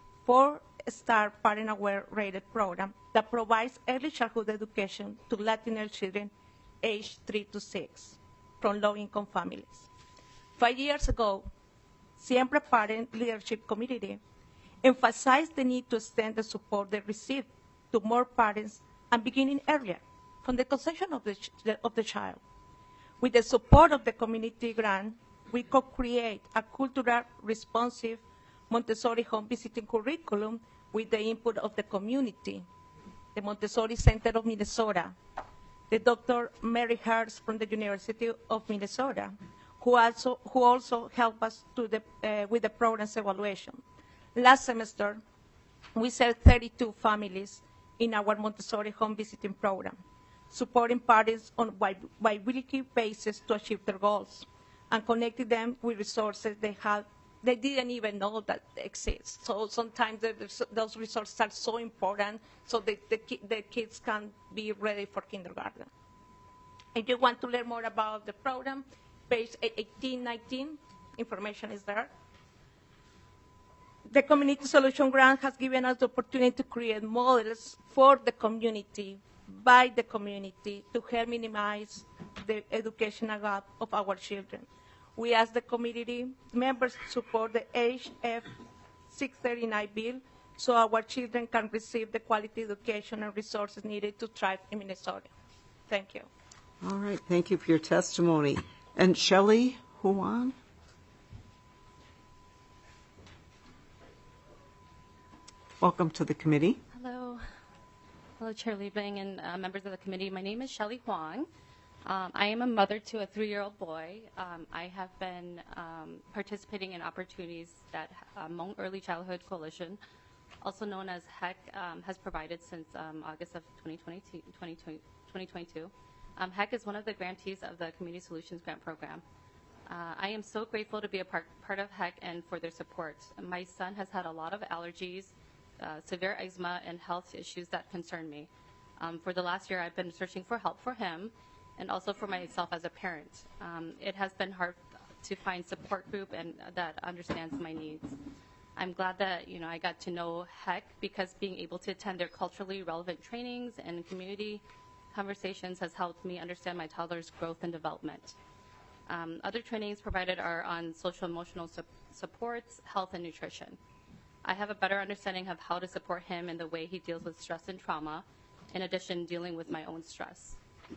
[SPEAKER 14] 4-star parent-aware rated program that provides early childhood education to Latino children aged 3 to 6 from low-income families. 5 years ago, Siembra Parent Leadership Committee emphasized the need to extend the support they receive to more parents and beginning earlier, from the conception of the child. With the support of the community grant, we co-create a cultural responsive Montessori home visiting curriculum with the input of the community, the Montessori Center of Minnesota, the Dr. Mary Hurst from the University of Minnesota, who also helped us with the program's evaluation. Last semester, we served 32 families in our Montessori home visiting program, supporting parents on a bi-weekly basis to achieve their goals, and connecting them with resources they didn't even know that exist. So sometimes those resources are so important so the kids can be ready for kindergarten. If you want to learn more about the program, page 1819, information is there. The Community Solution Grant has given us the opportunity to create models for the community, by the community, to help minimize the educational gap of our children. We ask the community members to support the HF 639 bill so our children can receive the quality education and resources needed to thrive in Minnesota. Thank you.
[SPEAKER 1] All right, thank you for your testimony. And Shelley Huang? Welcome to the committee.
[SPEAKER 15] Hello. Hello, Chair Liebling and members of the committee. My name is Shelley Huang. I am a mother to a 3-year-old boy. I have been participating in opportunities that Hmong Early Childhood Coalition, also known as HEC, has provided since August of 2022. HEC is one of the grantees of the Community Solutions Grant Program. I am so grateful to be a part of HEC and for their support. My son has had a lot of allergies, severe eczema, and health issues that concern me. For the last year, I've been searching for help for him and also for myself as a parent. It has been hard to find support group and that understands my needs. I'm glad that I got to know HEC because being able to attend their culturally relevant trainings and community conversations has helped me understand my toddler's growth and development. Other trainings provided are on social emotional supports, health, and nutrition. I have a better understanding of how to support him in the way he deals with stress and trauma, in addition dealing with my own stress.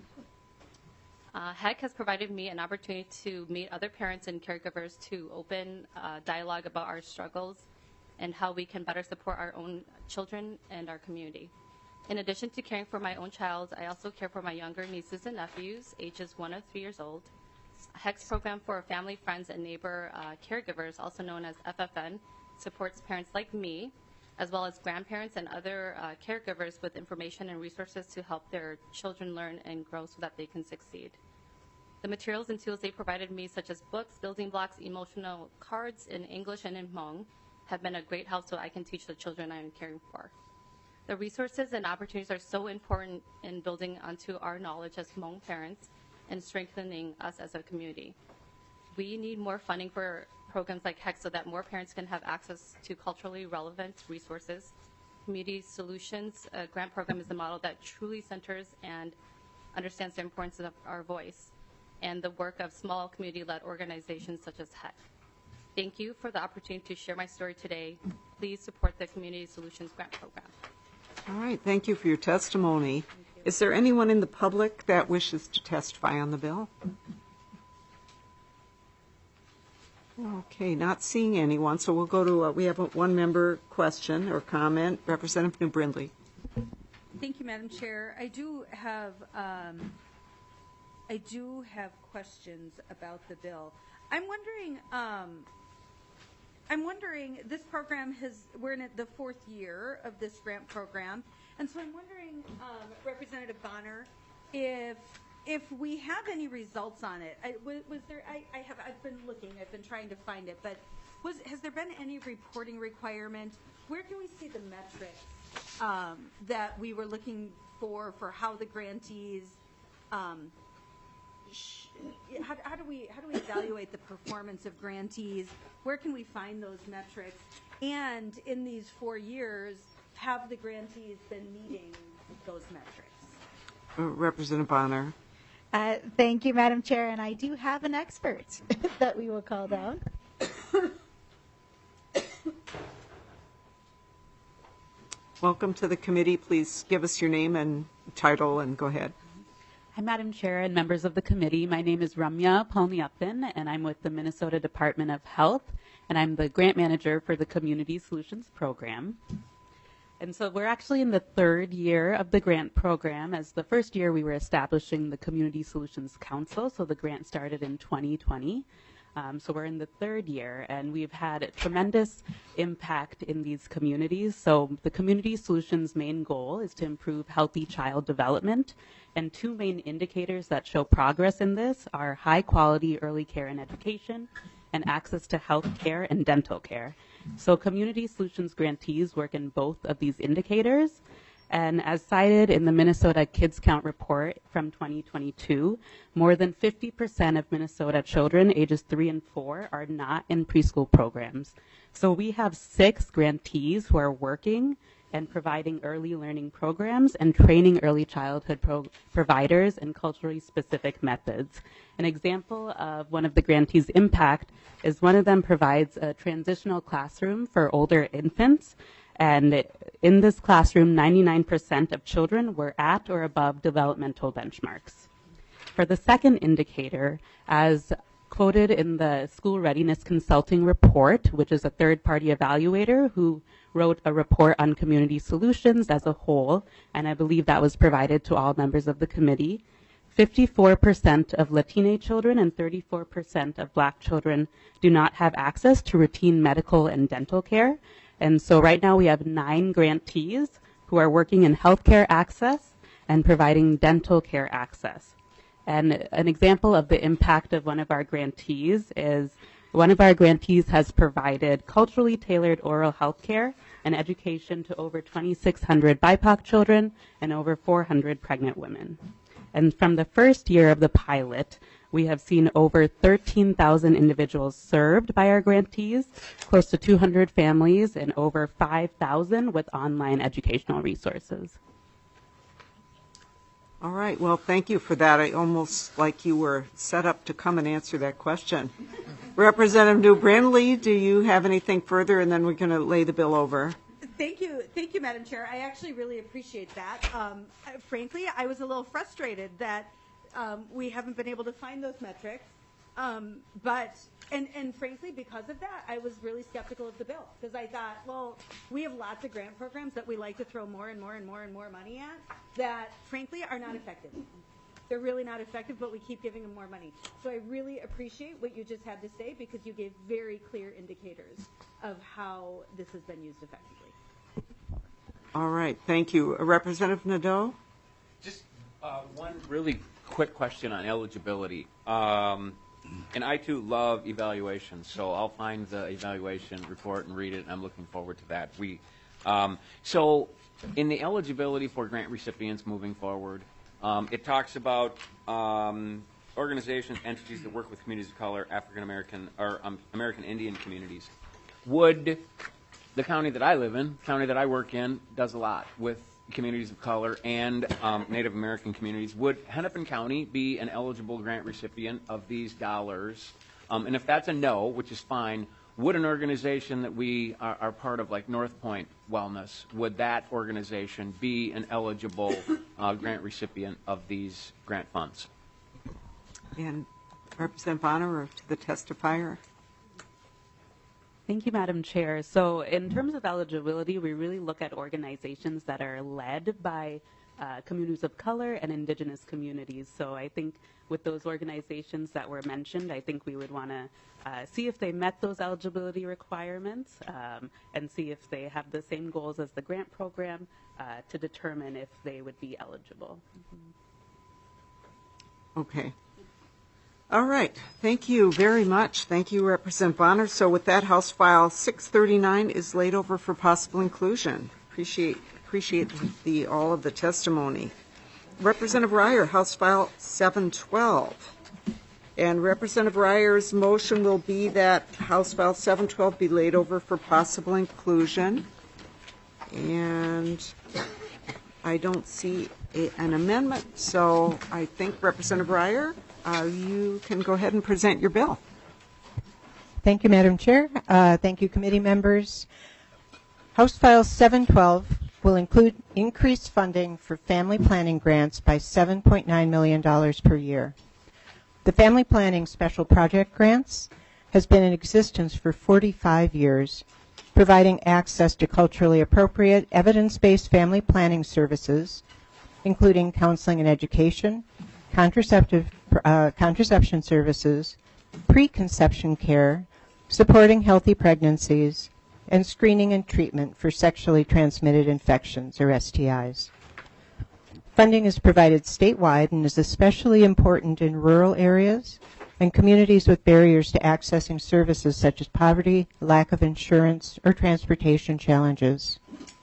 [SPEAKER 15] HEC has provided me an opportunity to meet other parents and caregivers to open dialogue about our struggles and how we can better support our own children and our community. In addition to caring for my own child, I also care for my younger nieces and nephews, ages 1 to 3 years old. HEC's program for family, friends, and neighbor caregivers, also known as FFN, supports parents like me, as well as grandparents and other caregivers with information and resources to help their children learn and grow so that they can succeed. The materials and tools they provided me, such as books, building blocks, emotional cards in English and in Hmong, have been a great help so I can teach the children I am caring for. The resources and opportunities are so important in building onto our knowledge as Hmong parents and strengthening us as a community. We need more funding for programs like HEC so that more parents can have access to culturally relevant resources. Community Solutions grant program is a model that truly centers and understands the importance of our voice and the work of small community-led organizations such as HEC. Thank you for the opportunity to share my story today. Please support the Community Solutions Grant Program.
[SPEAKER 1] All right, thank you for your testimony. Is there anyone in the public that wishes to testify on the bill? Okay, not seeing anyone, so we'll go to, we have a one-member question or comment. Representative New Brindley.
[SPEAKER 9] Thank you, Madam Chair. I do have questions about the bill. I'm wondering, this program we're in the 4th year of this grant program, and so I'm wondering, Representative Bonner, if we have any results on it. I've been looking, I've been trying to find it, but has there been any reporting requirement? Where can we see the metrics that we were looking for how the grantees, how do we evaluate the performance of grantees? Where can we find those metrics? And in these 4 years, have the grantees been meeting those metrics?
[SPEAKER 1] Representative Bonner.
[SPEAKER 13] Thank you, Madam Chair, and I do have an expert that we will call down.
[SPEAKER 1] Welcome to the committee. Please give us your name and title and go ahead.
[SPEAKER 16] Hi, Madam Chair and members of the committee. My name is Ramya Palniappan, and I'm with the Minnesota Department of Health, and I'm the grant manager for the Community Solutions Program. And so we're actually in the 3rd year of the grant program. As the first year, we were establishing the Community Solutions Council, so the grant started in 2020. So we're in the 3rd year, and we've had a tremendous impact in these communities. So the Community Solutions' main goal is to improve healthy child development, and 2 main indicators that show progress in this are high-quality early care and education, and access to health care and dental care. So Community Solutions grantees work in both of these indicators. And as cited in the Minnesota Kids Count report from 2022, more than 50% of Minnesota children ages 3 and 4 are not in preschool programs. So we have 6 grantees who are working and providing early learning programs and training early childhood providers in culturally specific methods. An example of one of the grantees' impact is one of them provides a transitional classroom for older infants. And in this classroom, 99% of children were at or above developmental benchmarks. For the second indicator, as quoted in the School Readiness Consulting Report, which is a third-party evaluator who wrote a report on community solutions as a whole, and I believe that was provided to all members of the committee, 54% of Latina children and 34% of Black children do not have access to routine medical and dental care. And so right now we have 9 grantees who are working in healthcare access and providing dental care access. And an example of the impact of one of our grantees is one of our grantees has provided culturally tailored oral health care and education to over 2,600 BIPOC children and over 400 pregnant women. And from the first year of the pilot, we have seen over 13,000 individuals served by our grantees, close to 200 families, and over 5,000 with online educational resources.
[SPEAKER 1] All right, well, thank you for that. I almost like you were set up to come and answer that question. Representative New Brindley, do you have anything further, and then we're going to lay the bill over?
[SPEAKER 9] Thank you, Madam Chair. I actually really appreciate that. Frankly, I was a little frustrated that we haven't been able to find those metrics. But frankly, because of that, I was really skeptical of the bill because I thought, well, we have lots of grant programs that we like to throw more and more and more and more money at that, frankly, are not effective. They're really not effective, but we keep giving them more money. So I really appreciate what you just had to say because you gave very clear indicators of how this has been used effectively.
[SPEAKER 1] All right, thank you. Representative Nadeau?
[SPEAKER 6] Just one really quick question on eligibility. And I, too, love evaluations, so I'll find the evaluation report and read it, and I'm looking forward to that. So in the eligibility for grant recipients moving forward, it talks about organizations, entities that work with communities of color, African American, or American Indian communities. Would the county that I live in, county that I work in, does a lot with communities of color and Native American communities. Would Hennepin County be an eligible grant recipient of these dollars? And if that's a no, which is fine, would an organization that we are part of, like North Point Wellness, would that organization be an eligible grant recipient of these grant funds?
[SPEAKER 1] And Representative Bonner, or to the testifier?
[SPEAKER 16] Thank you, Madam Chair. So in terms of eligibility, we really look at organizations that are led by communities of color and indigenous communities. So I think with those organizations that were mentioned, I think we would want to see if they met those eligibility requirements and see if they have the same goals as the grant program to determine if they would be eligible.
[SPEAKER 1] Okay. All right. Thank you very much. Thank you, Representative Bonner. So with that, House File 639 is laid over for possible inclusion. Appreciate all of the testimony. Representative Ryer, House File 712. And Representative Ryer's motion will be that House File 712 be laid over for possible inclusion. And I don't see an amendment, so I think Representative Ryer, you can go ahead and present your bill.
[SPEAKER 17] Thank you, Madam Chair. Thank you, committee members. House File 712 will include increased funding for family planning grants by $7.9 million per year. The Family Planning Special Project Grants has been in existence for 45 years, providing access to culturally appropriate, evidence-based family planning services, including counseling and education, contraception services, preconception care, supporting healthy pregnancies, and screening and treatment for sexually transmitted infections, or STIs. Funding is provided statewide and is especially important in rural areas and communities with barriers to accessing services such as poverty, lack of insurance, or transportation challenges.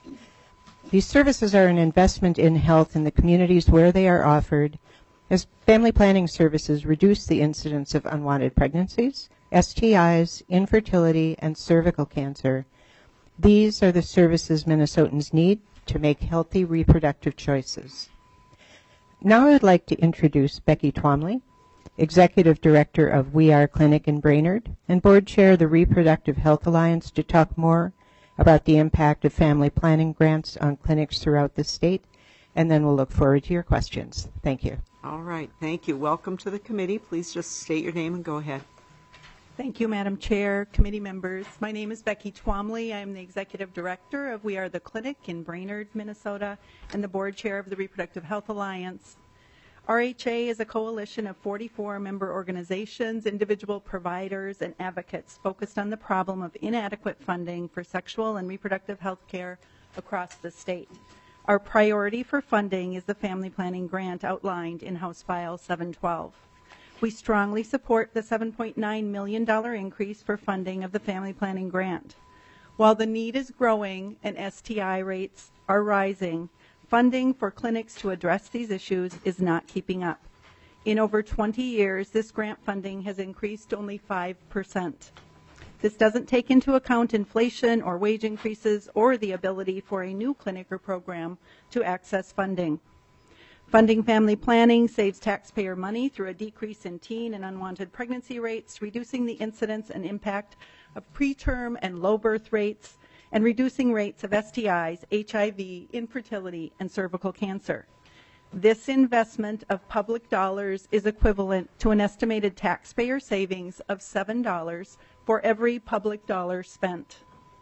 [SPEAKER 17] These services are an investment in health in the communities where they are offered, as family planning services reduce the incidence of unwanted pregnancies, STIs, infertility, and cervical cancer. These are the services Minnesotans need to make healthy reproductive choices. Now I would like to introduce Becky Twomley, Executive Director of We Are Clinic in Brainerd and Board Chair of the Reproductive Health Alliance, to talk more about the impact of family planning grants on clinics throughout the state, and then we'll look forward to your questions. Thank you.
[SPEAKER 1] All right. Thank you. Welcome to the committee. Please just state your name and go ahead.
[SPEAKER 18] Thank you, Madam Chair, committee members. My name is Becky Twomley. I am the Executive Director of We Are the Clinic in Brainerd, Minnesota, and the Board Chair of the Reproductive Health Alliance. RHA is a coalition of 44 member organizations, individual providers, and advocates focused on the problem of inadequate funding for sexual and reproductive health care across the state. Our priority for funding is the family planning grant outlined in House File 712. We strongly support the $7.9 million increase for funding of the family planning grant. While the need is growing and STI rates are rising, funding for clinics to address these issues is not keeping up. In over 20 years, this grant funding has increased only 5%. This doesn't take into account inflation or wage increases or the ability for a new clinic or program to access funding. Funding family planning saves taxpayer money through a decrease in teen and unwanted pregnancy rates, reducing the incidence and impact of preterm and low birth rates, and reducing rates of STIs, HIV, infertility, and cervical cancer. This investment of public dollars is equivalent to an estimated taxpayer savings of $7 for every public dollar spent.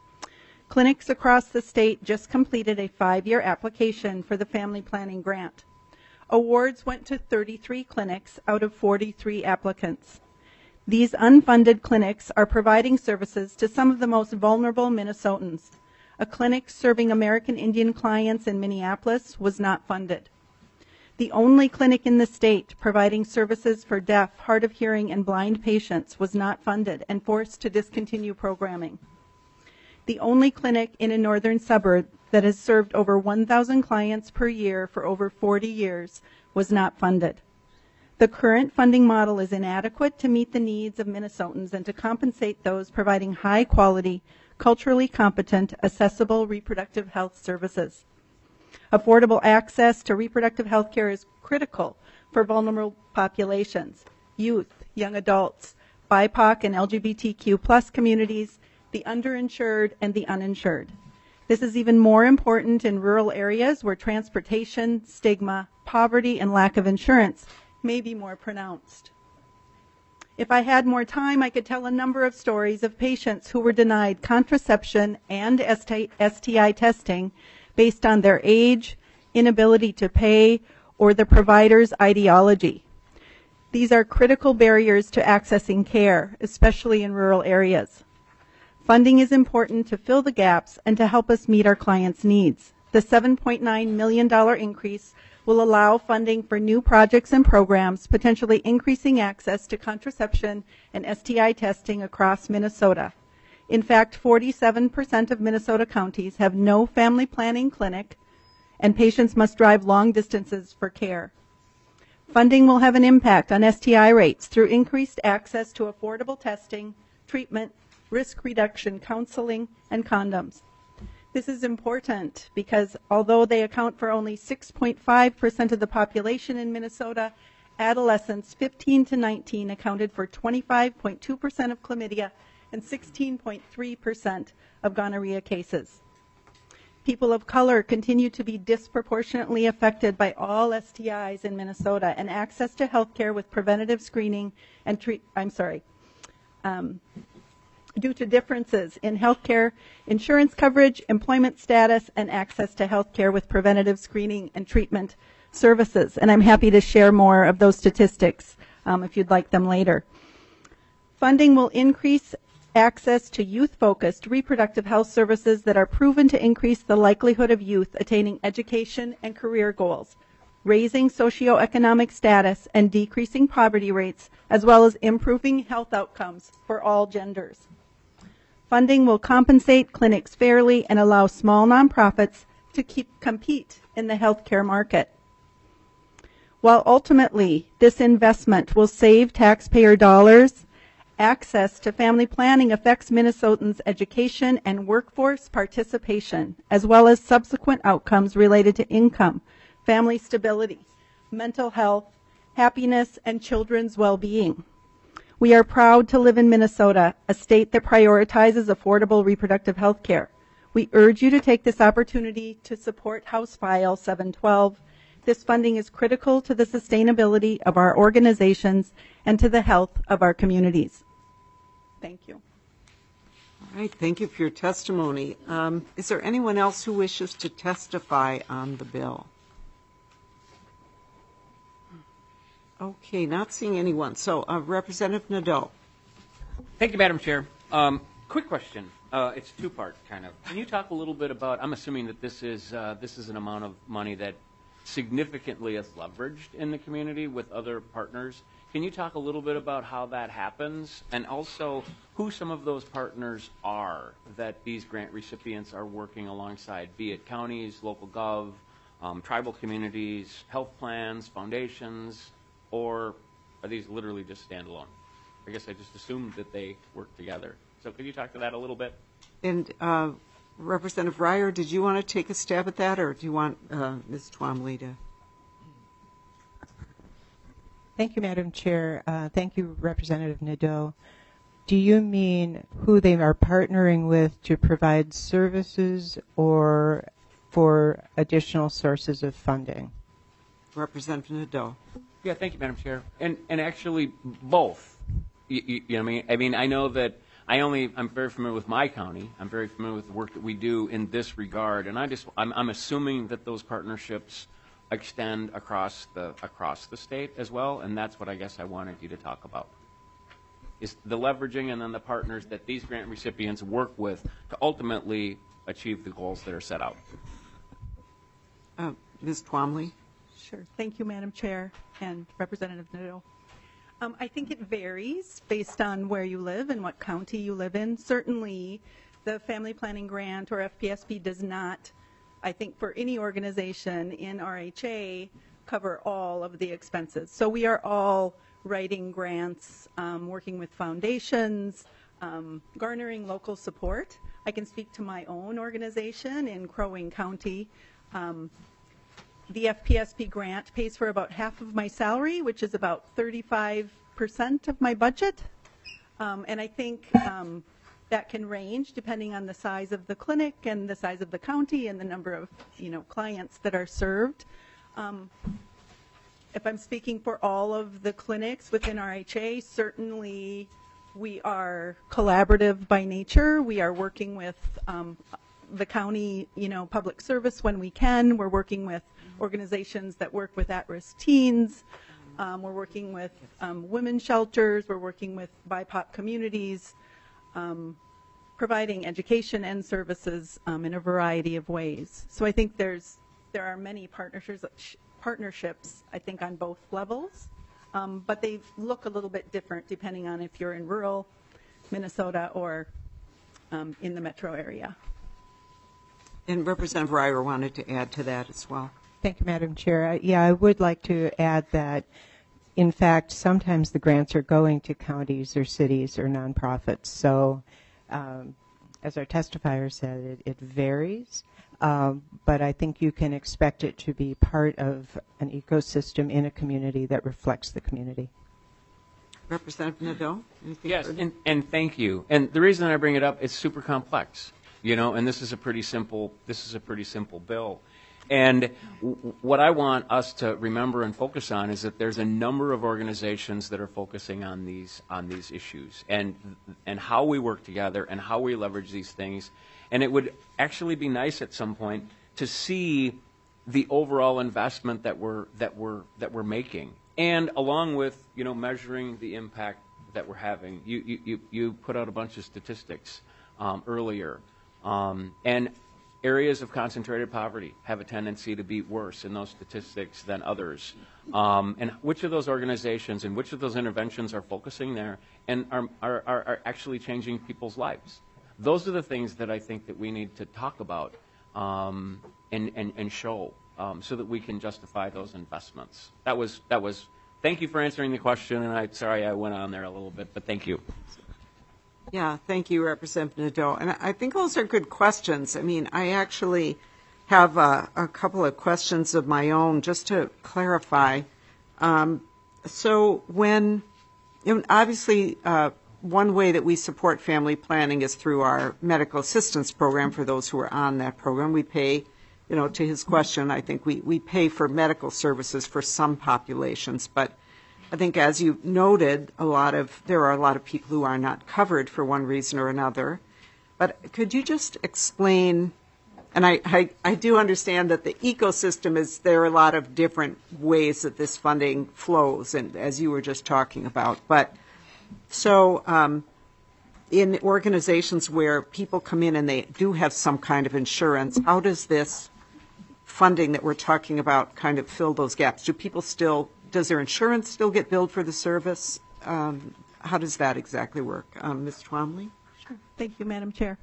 [SPEAKER 18] Clinics across the state just completed a 5-year application for the family planning grant. Awards went to 33 clinics out of 43 applicants. These unfunded clinics are providing services to some of the most vulnerable Minnesotans. A clinic serving American Indian clients in Minneapolis was not funded. The only clinic in the state providing services for deaf, hard of hearing, and blind patients was not funded and forced to discontinue programming. The only clinic in a northern suburb that has served over 1,000 clients per year for over 40 years was not funded. The current funding model is inadequate to meet the needs of Minnesotans and to compensate those providing high-quality, culturally competent, accessible reproductive health services. Affordable access to reproductive health care is critical for vulnerable populations, youth, young adults, BIPOC and LGBTQ plus communities, the underinsured, and the uninsured. This is even more important in rural areas where transportation, stigma, poverty, and lack of insurance may be more pronounced. If I had more time, I could tell a number of stories of patients who were denied contraception and STI testing based on their age, inability to pay, or the provider's ideology. These are critical barriers to accessing care, especially in rural areas. Funding is important to fill the gaps and to help us meet our clients' needs. The $7.9 million increase will allow funding for new projects and programs, potentially increasing access to contraception and STI testing across Minnesota. In fact, 47% of Minnesota counties have no family planning clinic, and patients must drive long distances for care. Funding will have an impact on STI rates through increased access to affordable testing, treatment, risk reduction counseling, and condoms. This is important because although they account for only 6.5% of the population in Minnesota, adolescents 15 to 19 accounted for 25.2% of chlamydia and 16.3% of gonorrhea cases. People of color continue to be disproportionately affected by all STIs in Minnesota, and access to health care with preventative screening and due to differences in health care, insurance coverage, employment status, and access to health care with preventative screening and treatment services. And I'm happy to share more of those statistics if you'd like them later. Funding will increase access to youth-focused reproductive health services that are proven to increase the likelihood of youth attaining education and career goals, raising socioeconomic status and decreasing poverty rates, as well as improving health outcomes for all genders. Funding will compensate clinics fairly and allow small nonprofits to compete in the healthcare market. While ultimately this investment will save taxpayer dollars, access to family planning affects Minnesotans' education and workforce participation, as well as subsequent outcomes related to income, family stability, mental health, happiness, and children's well-being. We are proud to live in Minnesota, a state that prioritizes affordable reproductive health care. We urge you to take this opportunity to support House File 712. This funding is critical to the sustainability of our organizations and to the health of our communities. Thank you.
[SPEAKER 1] All right, thank you for your testimony. Is there anyone else who wishes to testify on the bill? Okay, not seeing anyone. So, Representative Nadeau.
[SPEAKER 6] Thank you, Madam Chair. Quick question. It's two-part, kind of. Can you talk a little bit about? I'm assuming that this is an amount of money that significantly is leveraged in the community with other partners. Can you talk a little bit about how that happens, and also who some of those partners are that these grant recipients are working alongside, be it counties, local gov, tribal communities, health plans, foundations, or are these literally just standalone? I guess I just assumed that they work together. So could you talk to that a little bit?
[SPEAKER 1] And Representative Reier, did you want to take a stab at that, or do you want Ms. Twomley to?
[SPEAKER 17] Thank you, Madam Chair. Thank you, Representative Nadeau. Do you mean who they are partnering with to provide services or for additional sources of funding?
[SPEAKER 1] Representative Nadeau.
[SPEAKER 6] Yeah, thank you, Madam Chair. And actually, both. You know what I mean? I know that I'm very familiar with my county. I'm very familiar with the work that we do in this regard, and I'm assuming that those partnerships extend across the state as well, and that's what I guess I wanted you to talk about. Is the leveraging and then the partners that these grant recipients work with to ultimately achieve the goals that are set out.
[SPEAKER 1] Ms. Twomley.
[SPEAKER 18] Sure. Thank you, Madam Chair and Representative Nadeau. I think it varies based on where you live and what county you live in. Certainly, the Family Planning Grant or FPSP does not, I think, for any organization in RHA, cover all of the expenses. So we are all writing grants, working with foundations, garnering local support. I can speak to my own organization in Crow Wing County. The FPSP grant pays for about half of my salary, which is about 35% of my budget. And I think that can range depending on the size of the clinic and the size of the county and the number of, clients that are served. If I'm speaking for all of the clinics within RHA, certainly we are collaborative by nature. We are working with the county, public service when we can. We're working with organizations that work with at-risk teens. We're working with women's shelters. We're working with BIPOC communities, providing education and services in a variety of ways. So I think there are many partnerships, I think, on both levels, but they look a little bit different depending on if you're in rural Minnesota or in the metro area.
[SPEAKER 1] And Representative Reier wanted to add to that as well.
[SPEAKER 17] Thank you, Madam Chair. I would like to add that, in fact, sometimes the grants are going to counties or cities or nonprofits. So, as our testifier said, it varies. But I think you can expect it to be part of an ecosystem in a community that reflects the community.
[SPEAKER 1] Representative Nadeau?
[SPEAKER 6] Yes, and thank you. And the reason I bring it up, it's super complex, and this is a pretty simple bill. And what I want us to remember and focus on is that there's a number of organizations that are focusing on these issues and how we work together and how we leverage these things. And it would actually be nice at some point to see the overall investment that we're making, and along with measuring the impact that we're having. You put out a bunch of statistics earlier, and areas of concentrated poverty have a tendency to be worse in those statistics than others. And which of those organizations and which of those interventions are focusing there and are actually changing people's lives? Those are the things that I think that we need to talk about and show so that we can justify those investments. That was. Thank you for answering the question, and I'm sorry I went on there a little bit, but thank you.
[SPEAKER 1] Yeah, thank you, Representative Nadeau. And I think those are good questions. I mean, I actually have a couple of questions of my own just to clarify. So when, obviously, one way that we support family planning is through our medical assistance program for those who are on that program. We pay, to his question, I think we pay for medical services for some populations, but I think, as you noted, there are a lot of people who are not covered for one reason or another. But could you just explain, and I do understand that the ecosystem there are a lot of different ways that this funding flows, and as you were just talking about. But so in organizations where people come in and they do have some kind of insurance, how does this funding that we're talking about kind of fill those gaps? Does their insurance still get billed for the service? How does that exactly work? Ms. Twomley?
[SPEAKER 18] Sure. Thank you, Madam Chair.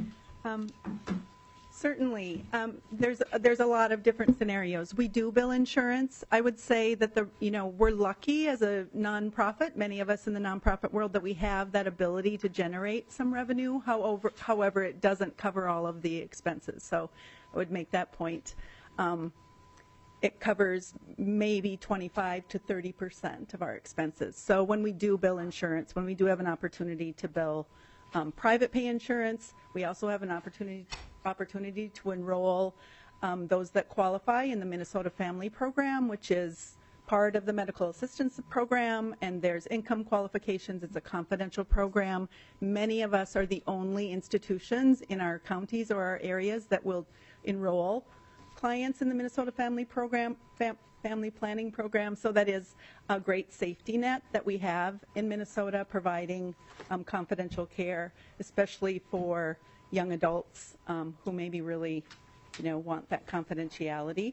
[SPEAKER 18] Certainly, there's a lot of different scenarios. We do bill insurance. I would say that we're lucky as a nonprofit, many of us in the nonprofit world, that we have that ability to generate some revenue. However, it doesn't cover all of the expenses. So I would make that point. It covers maybe 25 to 30% of our expenses. So when we do bill insurance, when we do have an opportunity to bill private pay insurance, we also have an opportunity to enroll those that qualify in the Minnesota Family Program, which is part of the medical assistance program, and there's income qualifications. It's a confidential program. Many of us are the only institutions in our counties or our areas that will enroll clients in the Minnesota Family Program, Family Planning Program. So that is a great safety net that we have in Minnesota, providing confidential care, especially for young adults who maybe really, want that confidentiality.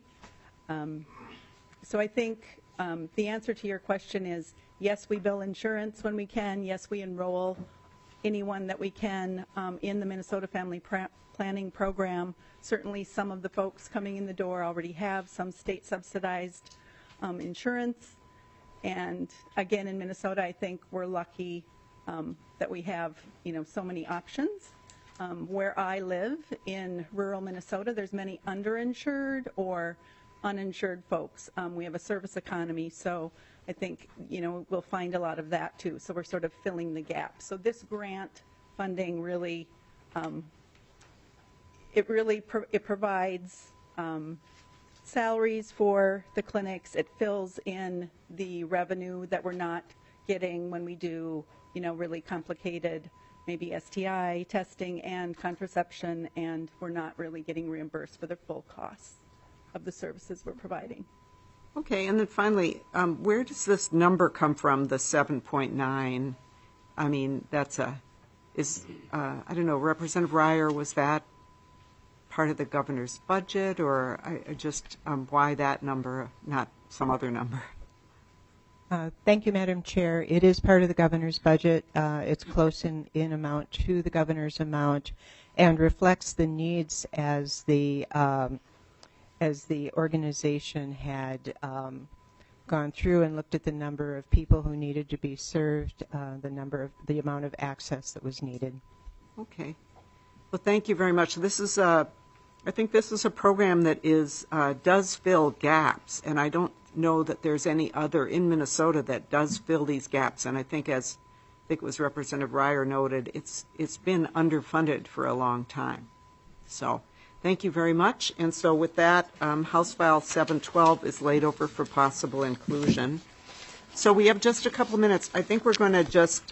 [SPEAKER 18] So I think the answer to your question is yes, we bill insurance when we can. Yes, we enroll anyone that we can in the Minnesota Family Planning Program. Certainly some of the folks coming in the door already have some state subsidized insurance. And again, in Minnesota, I think we're lucky that we have, so many options. Where I live in rural Minnesota, there's many underinsured or uninsured folks. We have a service economy, so I think, we'll find a lot of that too. So we're sort of filling the gap. So this grant funding really, it provides salaries for the clinics. It fills in the revenue that we're not getting when we do, really complicated, maybe STI testing and contraception, and we're not really getting reimbursed for the full costs of the services we're providing.
[SPEAKER 1] Okay, and then finally, where does this number come from, the 7.9? I mean, I don't know, Representative Ryer, was that part of the governor's budget, or why that number, not some other number?
[SPEAKER 17] Thank you, Madam Chair. It is part of the governor's budget. It's close in amount to the governor's amount and reflects the needs as the organization had gone through and looked at the number of people who needed to be served, the amount of access that was needed.
[SPEAKER 1] Okay. Well, thank you very much. I think this is a program that does fill gaps, and I don't know that there's any other in Minnesota that does fill these gaps. And I think, as it was Representative Ryer noted, it's been underfunded for a long time. So thank you very much. And so with that, House File 712 is laid over for possible inclusion. So we have just a couple minutes. I think we're going to just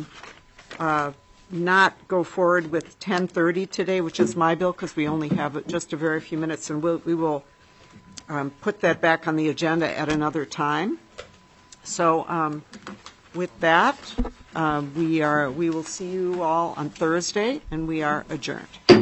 [SPEAKER 1] not go forward with 1030 today, which is my bill, because we only have just a very few minutes, and we will put that back on the agenda at another time. So with that, we will see you all on Thursday, and we are adjourned.